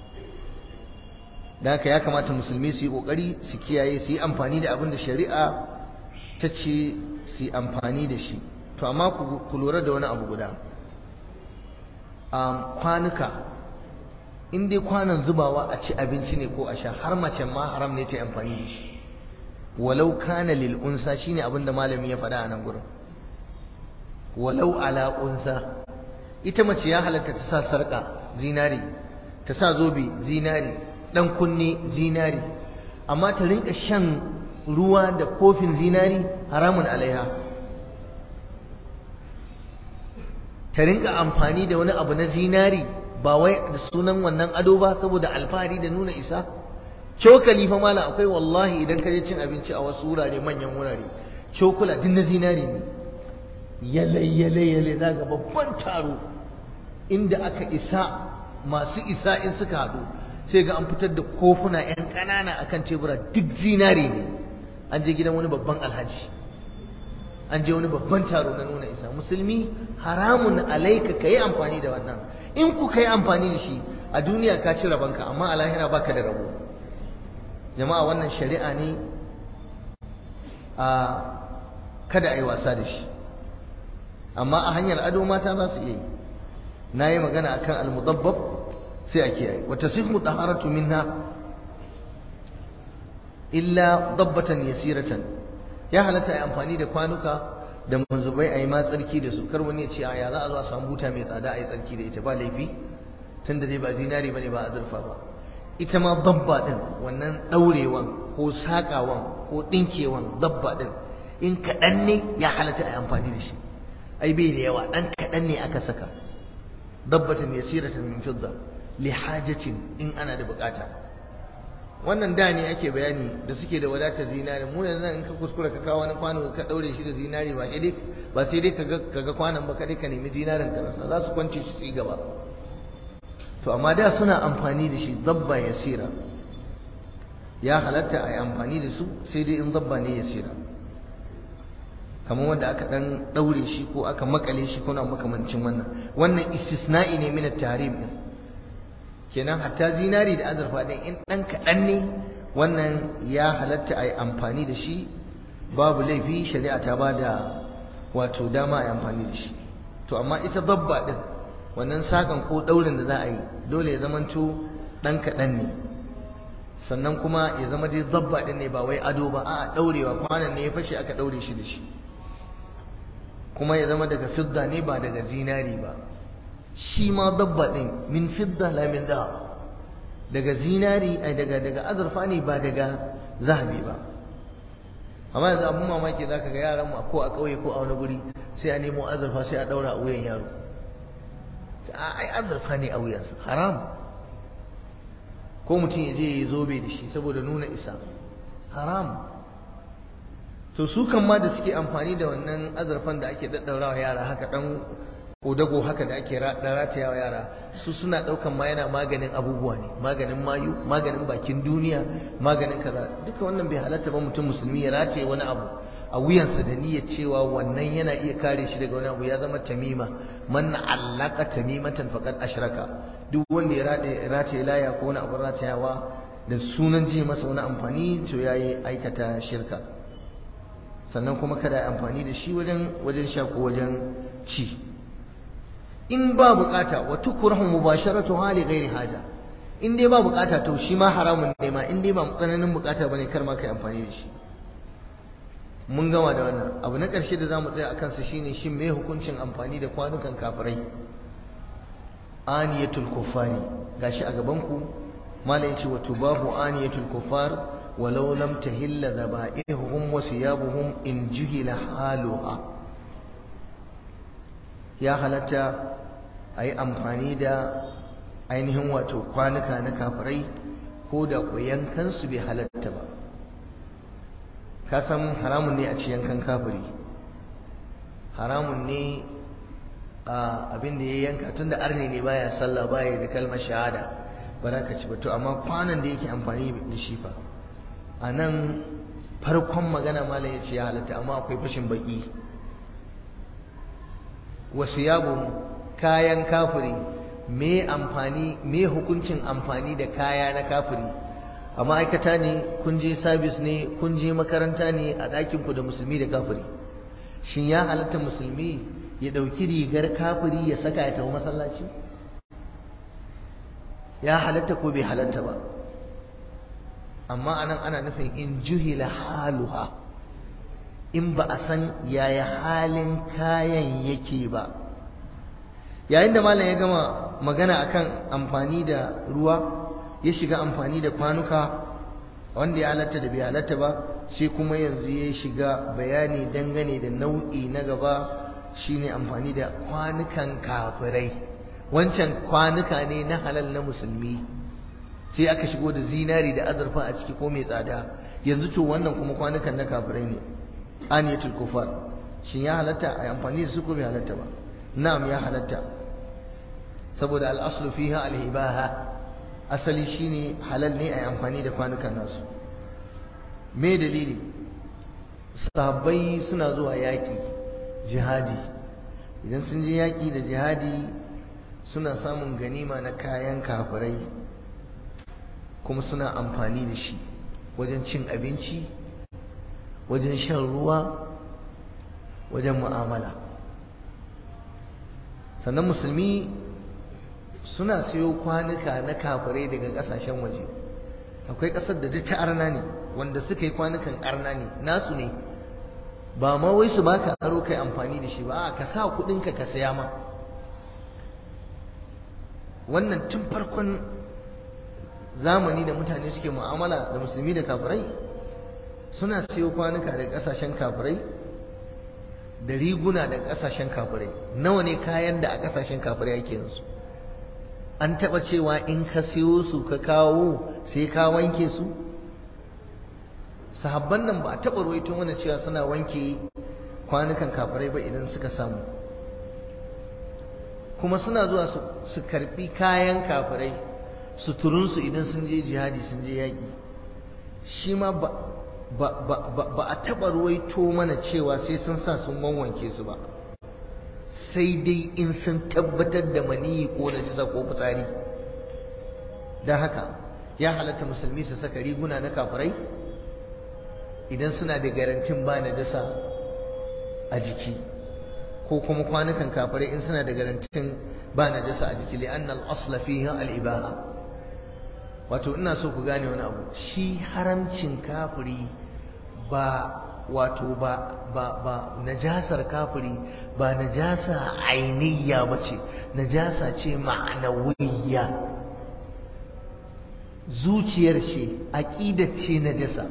da haka ya kamata musulmi su yi kokari su kiyaye, su yi amfani da abin da shari'a ta ce su yi amfani da shi. To amma ku lura da wani abu guda, kwanuka, in dai kwanan zubawa a ci abinci ne ko a sha, har mace ma haram ne ta yi amfani da shi, walau kana lil unsa, shine abin da malami ya faɗa a nan gurin, walau ala unsa. ita mace ya halatta ta sa sarƙa zinari, ta sa zobe zinari, dan kunne zinari, amma ta rinka shan ruwa da kofin zinari haramun alaiha. ta rinka amfani da wani abu na zinari ba wai da sunan wannan ado ba, saboda alfahari da nuna isa. cokali fa mala akwai, wallahi idan ka je cin abinci a wasu wurare, manyan wurare, cokula din na zinari ne, yale za ga babban taro inda aka isa, masu isa in suka haɗu sai ga an fitar da kofuna 'yan ƙanana akan tebura, duk zinari ne. an je gidan wani babban alhaji, an je wani babban taro na nuna isa. musulmi haramun alaika ka yi amfani da wannan. in ku ka yi amfani da shi a duniya ka ci rabanka, amma a lahira baka da rabo. jama'a wannan shari'a ne, kada a yi wasa da shi. amma a hanyar ado mata za su iya yi. na yi magana akan al-mudabbab, sai a kiyaye. wa tasihhu taharatu minha illa dabbatan yasiratan, ya halatta a yi amfani da kwanuka da manzubai a yi ma tsarki da su. kar wani ya ce ya za a zo a samu buta mai tsada a yi tsarki da ita, ba laifi, tunda dai ba zinari bane ba azurfa ba. ita ma dabba din, wannan daurewan ko sakawan ko dinkewan dabba din, in kaɗan ne ya halatta a yi amfani da shi, ai bai da yawa, dan kaɗan ne aka saka. dabbatan yasiratan min fidda li hajatin, in ana da bukata. wannan da ne ake bayani da suke da wadatar zinari. mu yanzu in ka kuskura ka kawo wani kwano ka daure shi da zinari, ba sai dai kaga kwanon ba, kadai ka nemi zinarin ka rasa, za su kwance shi su yi gaba. to amma da suna amfani da shi dabba yasira, ya halatta a yi amfani da su, sai dai in dabba ne yasira, kamar wanda aka dan daure shi ko aka makale shi ko na makamancin wannan. wannan istisna'i ne min at-tahrim din. kenan hatta zinari da azurfa din in dan kadan ne, wannan ya halatta a yi amfani da shi, babu laifi, shari'a ta bada wato dama a yi amfani da shi. to amma ita dabba din, wannan sakan ko daurin da za a yi, dole ya zamanto dan kadan ne, sannan kuma ya zama dai dabba din ne, ba wai ado ba, a'a daurewa, kwanan ne ya fashe aka daure shi da shi, kuma ya zama daga fidda ne ba daga zinari ba. shi ma dabba din min fidda la min dhahab, daga zinari ai daga azurfa ne ba daga zahabi ba. amma yanzu abun mamaki zaka ga yaran mu ko a kauye ko a wani guri, sai a nemo azurfa sai a daura a wuyan yaro. ai azurfa ne a wuyansa, haram. ko mutum ya je ya zobe da shi saboda nuna isa, haram. to su kan ma da suke amfani da wannan azurfan da ake daddaurawa yara haka, dan kodago haka da ake ratayawa yara, su suna daukan ma yana maganin abubuwa ne, maganin mayu, maganin bakin duniya, maganin kaza. duka wannan bai halatta ba mutum musulmi ya rataye wani abu a wuyansa da niyyar cewa wannan yana iya kare shi daga wani abu, ya zama tamima. man allaka tamimatan faqad ashraka, duk wanda ya rataye laya ko wani abu ratayawa da sunan ji masa wani amfani, to yayi aikata shirka. sannan kuma kada ya amfani da shi wajen sha ko wajen ci. in ba bukata, wa tukrahu mubasharatu hali ghairi haja, in dai ba bukata to shi ma haramun ne ma, in dai ba tsananin bukata bane, kar ma kai amfani da shi. mun gama da wannan. abu na ƙarshe da zamu tsaya akan sa shine, shin me hukuncin amfani da kwanukan kafirai, aniyatul kuffari. gashi a gaban ku malai yace, wa tubahu aniyatul kuffar walau lam tahilla dhaba'ihum wa siyabuhum in juhila haluha. ya halatta a yi amfani da ainihin wato kwanuka na kafirai ko da ku yankansu bai halatta ba. ka san haramun ne a ci yankan kafiri, haramun ne a abin da ya yanka tun da arne ne baya sallah baya da kalmar shahada ba za ka ci ba. To amma kwanan da yake amfani da shi fa, a nan farkon magana malam ya ce ya halatta, amma akwai fashin baki. wasu yabo kayan kafiri, me hukuncin amfani da kaya na kafiri? A ma'aikata ne, kun je sabis ne, kun je makaranta ne, a ɗakinku da musulmi da kafiri, shin ya halatta musulmi ya ɗauki rigar kafiri ya saka ya tafi masallaci? ya halatta ko bai halatta ba? amma anan ana nufin in juhila haluha, in ba a san yaya halin kayan yake ba. yayin da malam ya gama magana akan amfani da ruwa, ya shiga amfani da kwanuka wanda ya halatta da bai halatta ba, sai kuma yanzu ya shiga bayani dangane da nau'i na gaba, shine amfani da kwanukan kafirai. wancan kwanuka ne na halal na musulmi, sai aka shigo da zinari da azurfa a ciki ko mai tsada. yanzu to wannan kuma kwanukan na kafirai ne, aniyatul kufar. shin ya halatta a amfani da su ko bai halatta ba? na'am ya halatta, saboda al-aslu fiha al-ibaha, asali shine halal ne a amfani da kwanukan nasu. me dalili? sahabbai suna zuwa yaƙi jihadi, idan sun je yaƙi da jihadi suna samun ganima na kayan kafirai, kuma suna amfani da shi wajen cin abinci, wajen shan ruwa, wajen mu'amala. sannan musulmi suna siyo kwanuka na kafirai daga kasashen waje. akwai kasar da duk ta arna ne, wanda suka yi kwanukan arna ne, nasu ne, ba ma wai su baka aro kai amfani da shi ba, ka sa kudinka ka saya ma. wannan tun farkon zamani da mutane suke mu'amala da musulmi da kafirai, suna siyo kwanuka daga kasashen kafirai da riguna daga kasashen kafirai. nawa ne kayan da a kasashen kafirai ake yanzu? an taba cewa in ka siyo su ka kawo sai ka wanke su? sahabban nan ba a taba ruwaito mana cewa suna wanke kwanukan kafirai ba idan suka samu. kuma suna zuwa su karbi kayan kafirai, suturunsu idan sun je jihadi sun je yaƙi. shi ma ba a taba ruwaito mana cewa sai sun sa sun wanke su ba, sai dai in sun tabbatar da maniyi ko najisa ko fitsari. don haka ya halatta musulmi su saka riguna na kafirai idan suna da garantin ba najasa a jiki, ko kuma kwanukan kafirai in suna da garantin ba najasa a jiki, li'anna al-asla fiha al-ibaha. wato ina so ku gane wani abu, shi haramcin kafiri ba najasar kafiri ba najasa ainihya bace, najasa ce ma'anawiyya. zuciyar ce, aqidar ce najasa,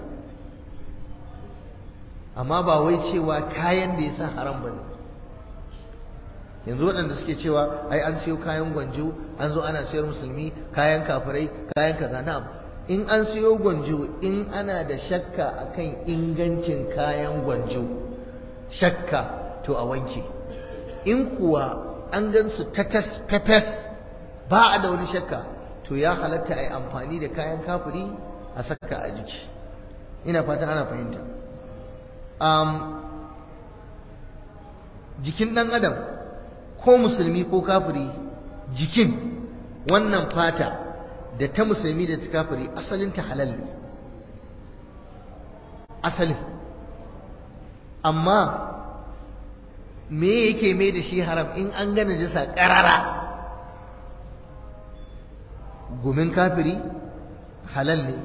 amma ba wai cewa kayan da yasa haram bane. yanzu waɗanda suke cewa ai an siyo kayan gwanjo an zo ana sayar musulmi, kayan kafirai, kayan kaza, na'am, in an siyo gwanjo, in ana da shakka akan ingancin kayan gwanjo, shakka, to a wanke. in kuwa an gan su tatas pepes ba a da wani shakka, to ya halatta a yi amfani da kayan kafiri a saka a jiki. ina fatan ana fahimta. jikin ɗan adam ko musulmi ko kafiri, jikin wannan fata da ta musulmi da ta kafiri asalin ta halal ne, asalin. amma me yake mai da shi haram? in an gane jisa ƙarara. gumin kafiri halal ne,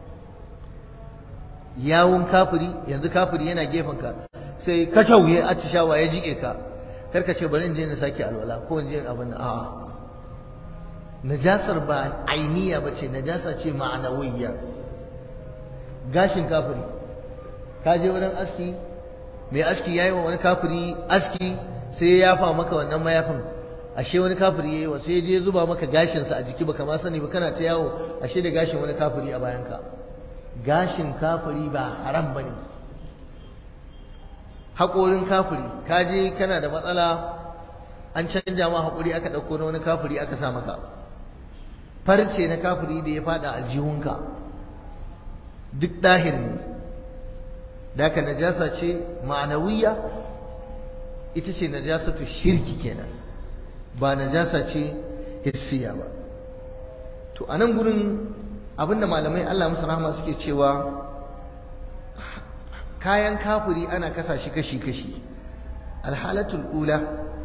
yawun kafiri, yanzu kafiri yana gefenka sai ka tauye atishawa ya jike ka, karka ce bari in je na sake alwala ko in je abin. a'a, najasar ba ainiya bace, najasa ce ma'anawiyya. gashin kafiri, ka je wurin aski, mai aski yayi wa wani kafiri aski sai ya yafa maka wannan mayafin ashe wani kafiri yayi wa sai je zuba maka gashin sa a jiki baka ma sani ba kana ta yawo ashe da gashin wani kafiri a bayanka gashin kafiri ba haram bane haƙorin kafiri kaje kana da matsala an canja ma haƙuri aka ɗauko na wani kafiri aka sa maka farce na kafiri da ya fada aljihunka duk dahir ne da ka najasa ce ma'anawiya ita ce najasatu shirki kenan ba najasa ce hissiya ba to a nan gurin abinda malamai Allah musu rahama suke cewa kayan kafiri ana kasa shi kashi-kashi alhalatul ula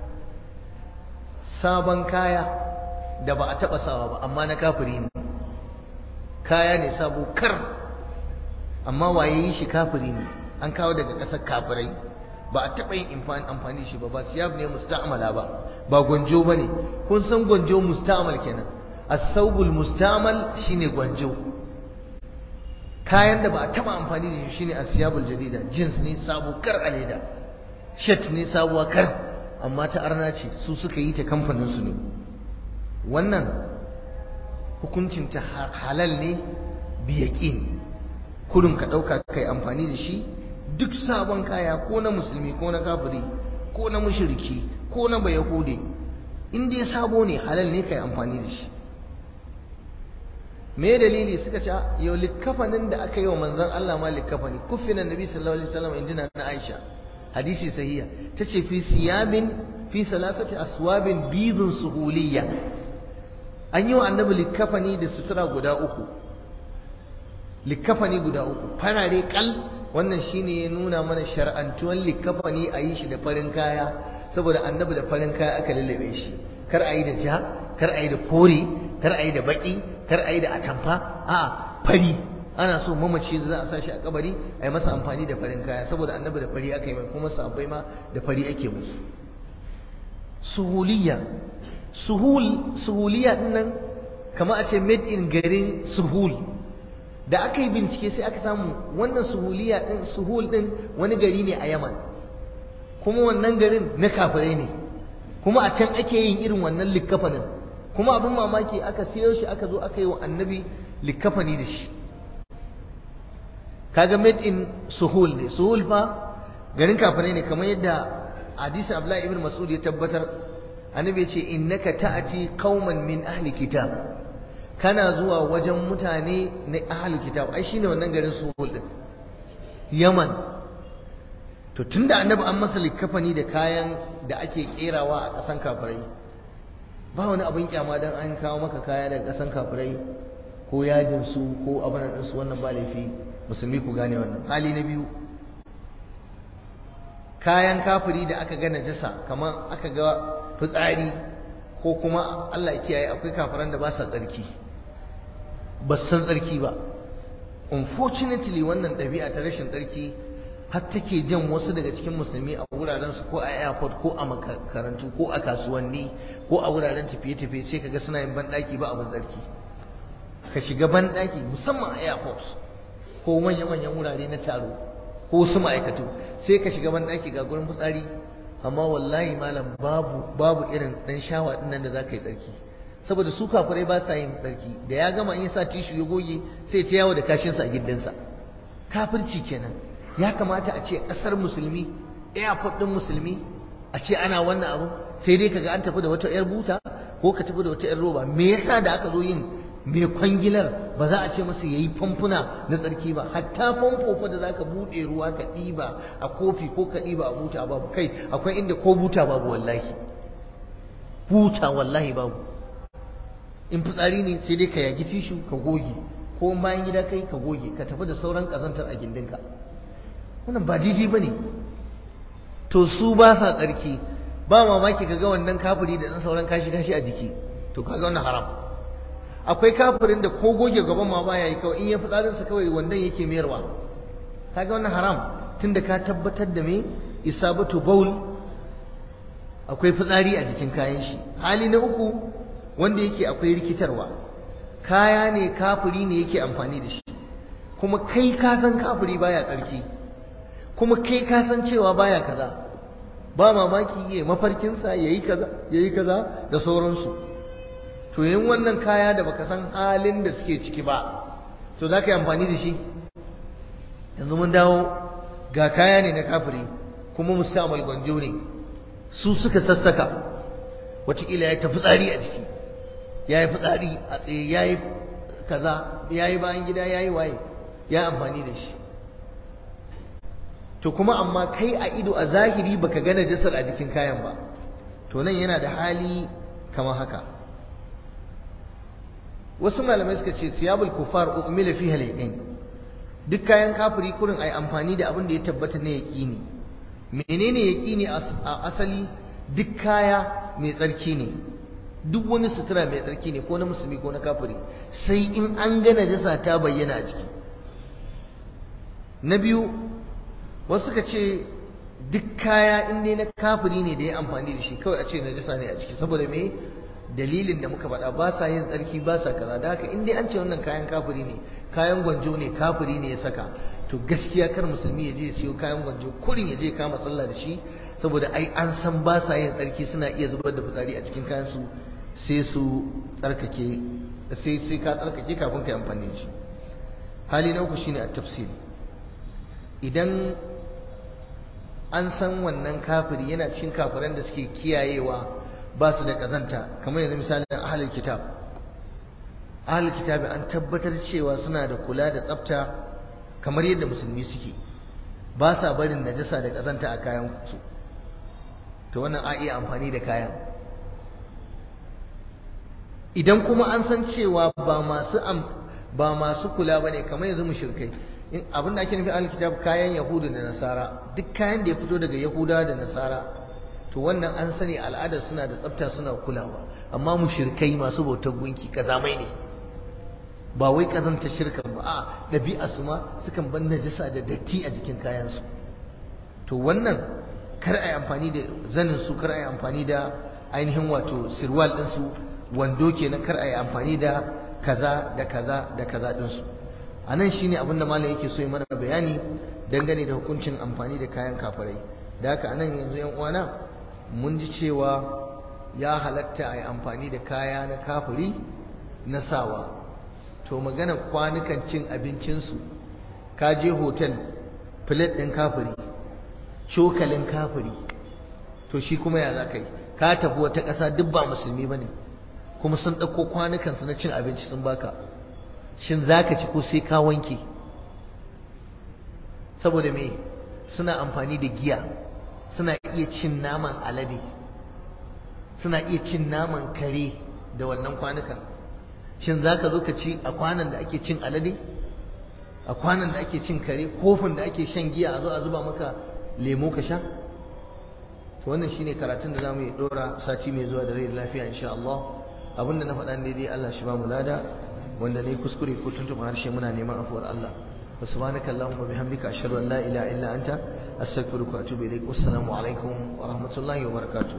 sabon kaya da ba a taba sawa ba amma na kafiri ne kaya ne sabo kar amma waye yi shi kafiri ne an kawo daga ƙasar kafirai ba a taba yin amfani shi ba siyab ne musta'mala ba gwanjo bane kun san gwanjo musta'mal kenan as-sawbul musta'mal shine gwanjo kayan da ba a taba amfani da shi shine asiyabul jadida jeans ne sabo kar a leda shirt ne sabuwa kar amma ta arna ce su suka yi ta kamfanin su ne wannan hukuncin ta halal ne bi yaqin kullun ka dauka kai amfani da shi duk sabon kaya ko na musulmi ko na kafiri ko na mushriki ko na bayahude in dai sabo ne halal ne kai amfani da shi me dalili suka ce yau likkafanin da aka yi wa manzon Allah ma likkafani kufina nabi sallallahu alaihi wasallam injina na Aisha hadisi sahiha tace fi siyabin fi salasati aswabin bidun suhuliyya an yi wa annabi likkafani da sutura guda uku likkafani guda uku farare kal wannan shine ya nuna mana shar'antuwan likkafani a yi shi da farin kaya saboda annabi da farin kaya aka lullube shi kar a yi da ja kar a yi da kore kar a yi da baki kar a yi da atamfa a fari ana so mamaci da za a sa shi a kabari a yi masa amfani da farin kaya saboda annabi da fari aka yi mai kuma sahabbai ma da fari ake musu suhuliya suhuliya din nan kamar a ce made in garin suhul da aka yi bincike sai aka samu wannan suhuliya din suhul din wani gari ne a Yaman kuma wannan garin na kafirai ne kuma a can ake yin irin wannan likkafanin kuma abin mamaki aka siyo shi aka zo aka yi wa annabi likafani da shi kaga made in suhul ne suhul fa garin kafirai ne kamar yadda hadisi Abdullahi ibn Mas'ud ya tabbatar annabi ya ce innaka ta'ati qauman min ahli kitab kana zuwa wajen mutane na ahli kitab ai shine wannan garin suhul din Yaman to tunda annabi an masa likafani da kayan da ake kerawa a kasan kafirai ba wani abin kyama dan an kawo maka kaya daga kasan kafirai ko yajin su ko abin nan su wannan ba laifi musulmi ku gane wannan hali na biyu kayan kafiri da aka ga najasa kamar aka ga fitsari ko kuma Allah ya kiyaye akwai kafiran da ba sa tsarki ba san tsarki ba unfortunately wannan ɗabi'a ta rashin tsarki har take jan wasu daga cikin musulmi a wuraren su ko a airport ko a makarantu ko a kasuwanni ko a wuraren tafiye-tafiye sai kaga suna yin banɗaki ba abin tsarki ka shiga banɗaki musamman a airport ko manya-manyan wurare na taro ko wasu ma'aikatu sai ka shiga banɗaki ga gurin fitsari amma wallahi malam babu irin ɗan shawa ɗin nan da za ka yi tsarki saboda su kafirai ba sa yin tsarki da ya gama in ya sa tishu ya goge sai ta yawo da kashinsa a gindinsa kafirci kenan ya kamata a ce ƙasar musulmi airport ɗin musulmi a ce ana wannan abu sai dai kaga an tafi da wata 'yar buta ko ka tafi da wata 'yar roba me yasa da aka zo yin mai kwangilar ba za a ce masa yayi famfuna na tsarki ba hatta famfo fa da zaka bude ruwa ka ɗiba a kofi ko ka ɗiba a buta babu kai akwai inda ko buta babu wallahi buta wallahi babu in fitsari ne sai dai ka yagi tishu ka goge ko bayan gida kai ka goge ka tafi da sauran kazantar a gindinka wannan ba jiji bane to su ba sa tsarki ba mamaki kaga wannan kafiri da dan sauran kashi a jiki to kaga wannan haram akwai kafirin da ko goge gaban ma baya yi kawai in ya fitsarin sa kawai wannan yake mayarwa kaga wannan haram tunda ka tabbatar da me isabatu baul akwai fitsari a jikin kayan shi hali na uku wanda yake akwai rikitarwa kaya ne kafiri ne yake amfani da shi kuma kai ka san kafiri baya tsarki kuma kai ka san cewa baya kaza ba mamaki ya mafarkinsa ya yi kaza da sauransu. to yin wannan kaya da baka san halin da suke ciki ba to za ka yi amfani da shi. yanzu mun dawo ga kaya ne na kafiri kuma mustamal gwanjo ne, su suka sassaka, wataƙila ya yi ta fitsari a jiki, ya yi fitsari a tsaye, ya yi kaza, ya yi bayan gida, ya yi waye, ya amfani da shi. to kuma amma kai a ido a zahiri baka ga najasar a jikin kayan ba, to nan yana da hali kamar haka. wasu malamai suka ce siyabul kufar umila fiha al-yaqin, duk kayan kafiri kurin ai amfani da abin da ya tabbata ne yaqini. menene yaqini a asali? duk kaya mai tsarki ne, duk wani sutura mai tsarki ne, ko na musulmi ko na kafiri, sai in an ga najasa ta bayyana a jiki. na biyu, wasu suka ce duk kaya in dai na kafiri ne da ya amfani da shi kawai a ce najasa ne a ciki, saboda me? dalilin da muka faɗa, ba sa yin tsarki, ba sa kaza. da haka in dai an ce wannan kayan kafiri ne, kayan gwanjo ne, kafiri ne ya saka, to gaskiya kar musulmi ya je ya siyo kayan gwanjo kurin ya je kama sallah da shi, saboda ai an san ba sa yin tsarki, suna iya zubar da fitsari a cikin kayan su, sai su tsarkake, sai ka tsarkake kafin ka yi amfani da shi. hali na uku shine at-tafsil. idan an san wannan kafiri yana cikin kafiran da suke kiyayewa ba su da kazanta, kamar yanzu misalin ahlul kitab. ahlul kitab an tabbatar cewa suna da kula da tsafta kamar yadda musulmi suke, ba sa barin najasa da kazanta a kayan su, to wannan a iya amfani da kayan. idan kuma an san cewa ba masu kula bane, kamar yanzu mushrikai, abin da ake nufi ahlul kitab kayan yahudu da nasara, duk kayan da ya fito daga yahudawa da nasara, to wannan an sani al'adar suna da tsafta, suna kulawa. amma mushrikai masu bautar gunki kazamai ne, ba wai kazanta shirkan ba, a ɗabi'a su ma sukan bar najasa da datti a jikin kayansu. to wannan kar a yi amfani da zanin su, kar a yi amfani da ainihin wato sirwal ɗinsu, wando kenan, kar a yi amfani da kaza da kaza da kaza ɗinsu. a nan shine abin da malam yake so ya mana bayani dangane da hukuncin amfani da kayan kafirai. da haka anan yanzu yan uwana mun ji cewa ya halatta a yi amfani da kaya na kafiri na sawa. to magana kwanukan cin abincinsu, ka je hotel, plate ɗin kafiri, cokalin kafiri, to shi kuma ya za ka yi? ka tafi wata ƙasa duk ba musulmi ba ne, kuma sun ɗauko kwanukansu na cin abinci sun baka, shin za ka ci ko sai ka wanke? saboda me? suna amfani da giya, suna iya cin naman alade, suna iya cin naman kare da wannan kwanukan. shin za ka zo ka ci a kwanan da ake cin alade, a kwanan da ake cin kare, kofin da ake shan giya a zo a zuba maka lemo ka sha? to wannan shine karatun da zamu yi dora sati mai zuwa da rai da lafiya insha Allah. abinda na faɗa daidai Allah shi ba mu lada, wanda ne kuskure ko tuntuɓa harshe muna neman afuwar Allah. subhanaka allahumma bihamdika ashhadu an la ilaha illa anta astaghfiruka wa atubu ilaik. wassalamu alaikum wa rahmatullahi wa barakatuh.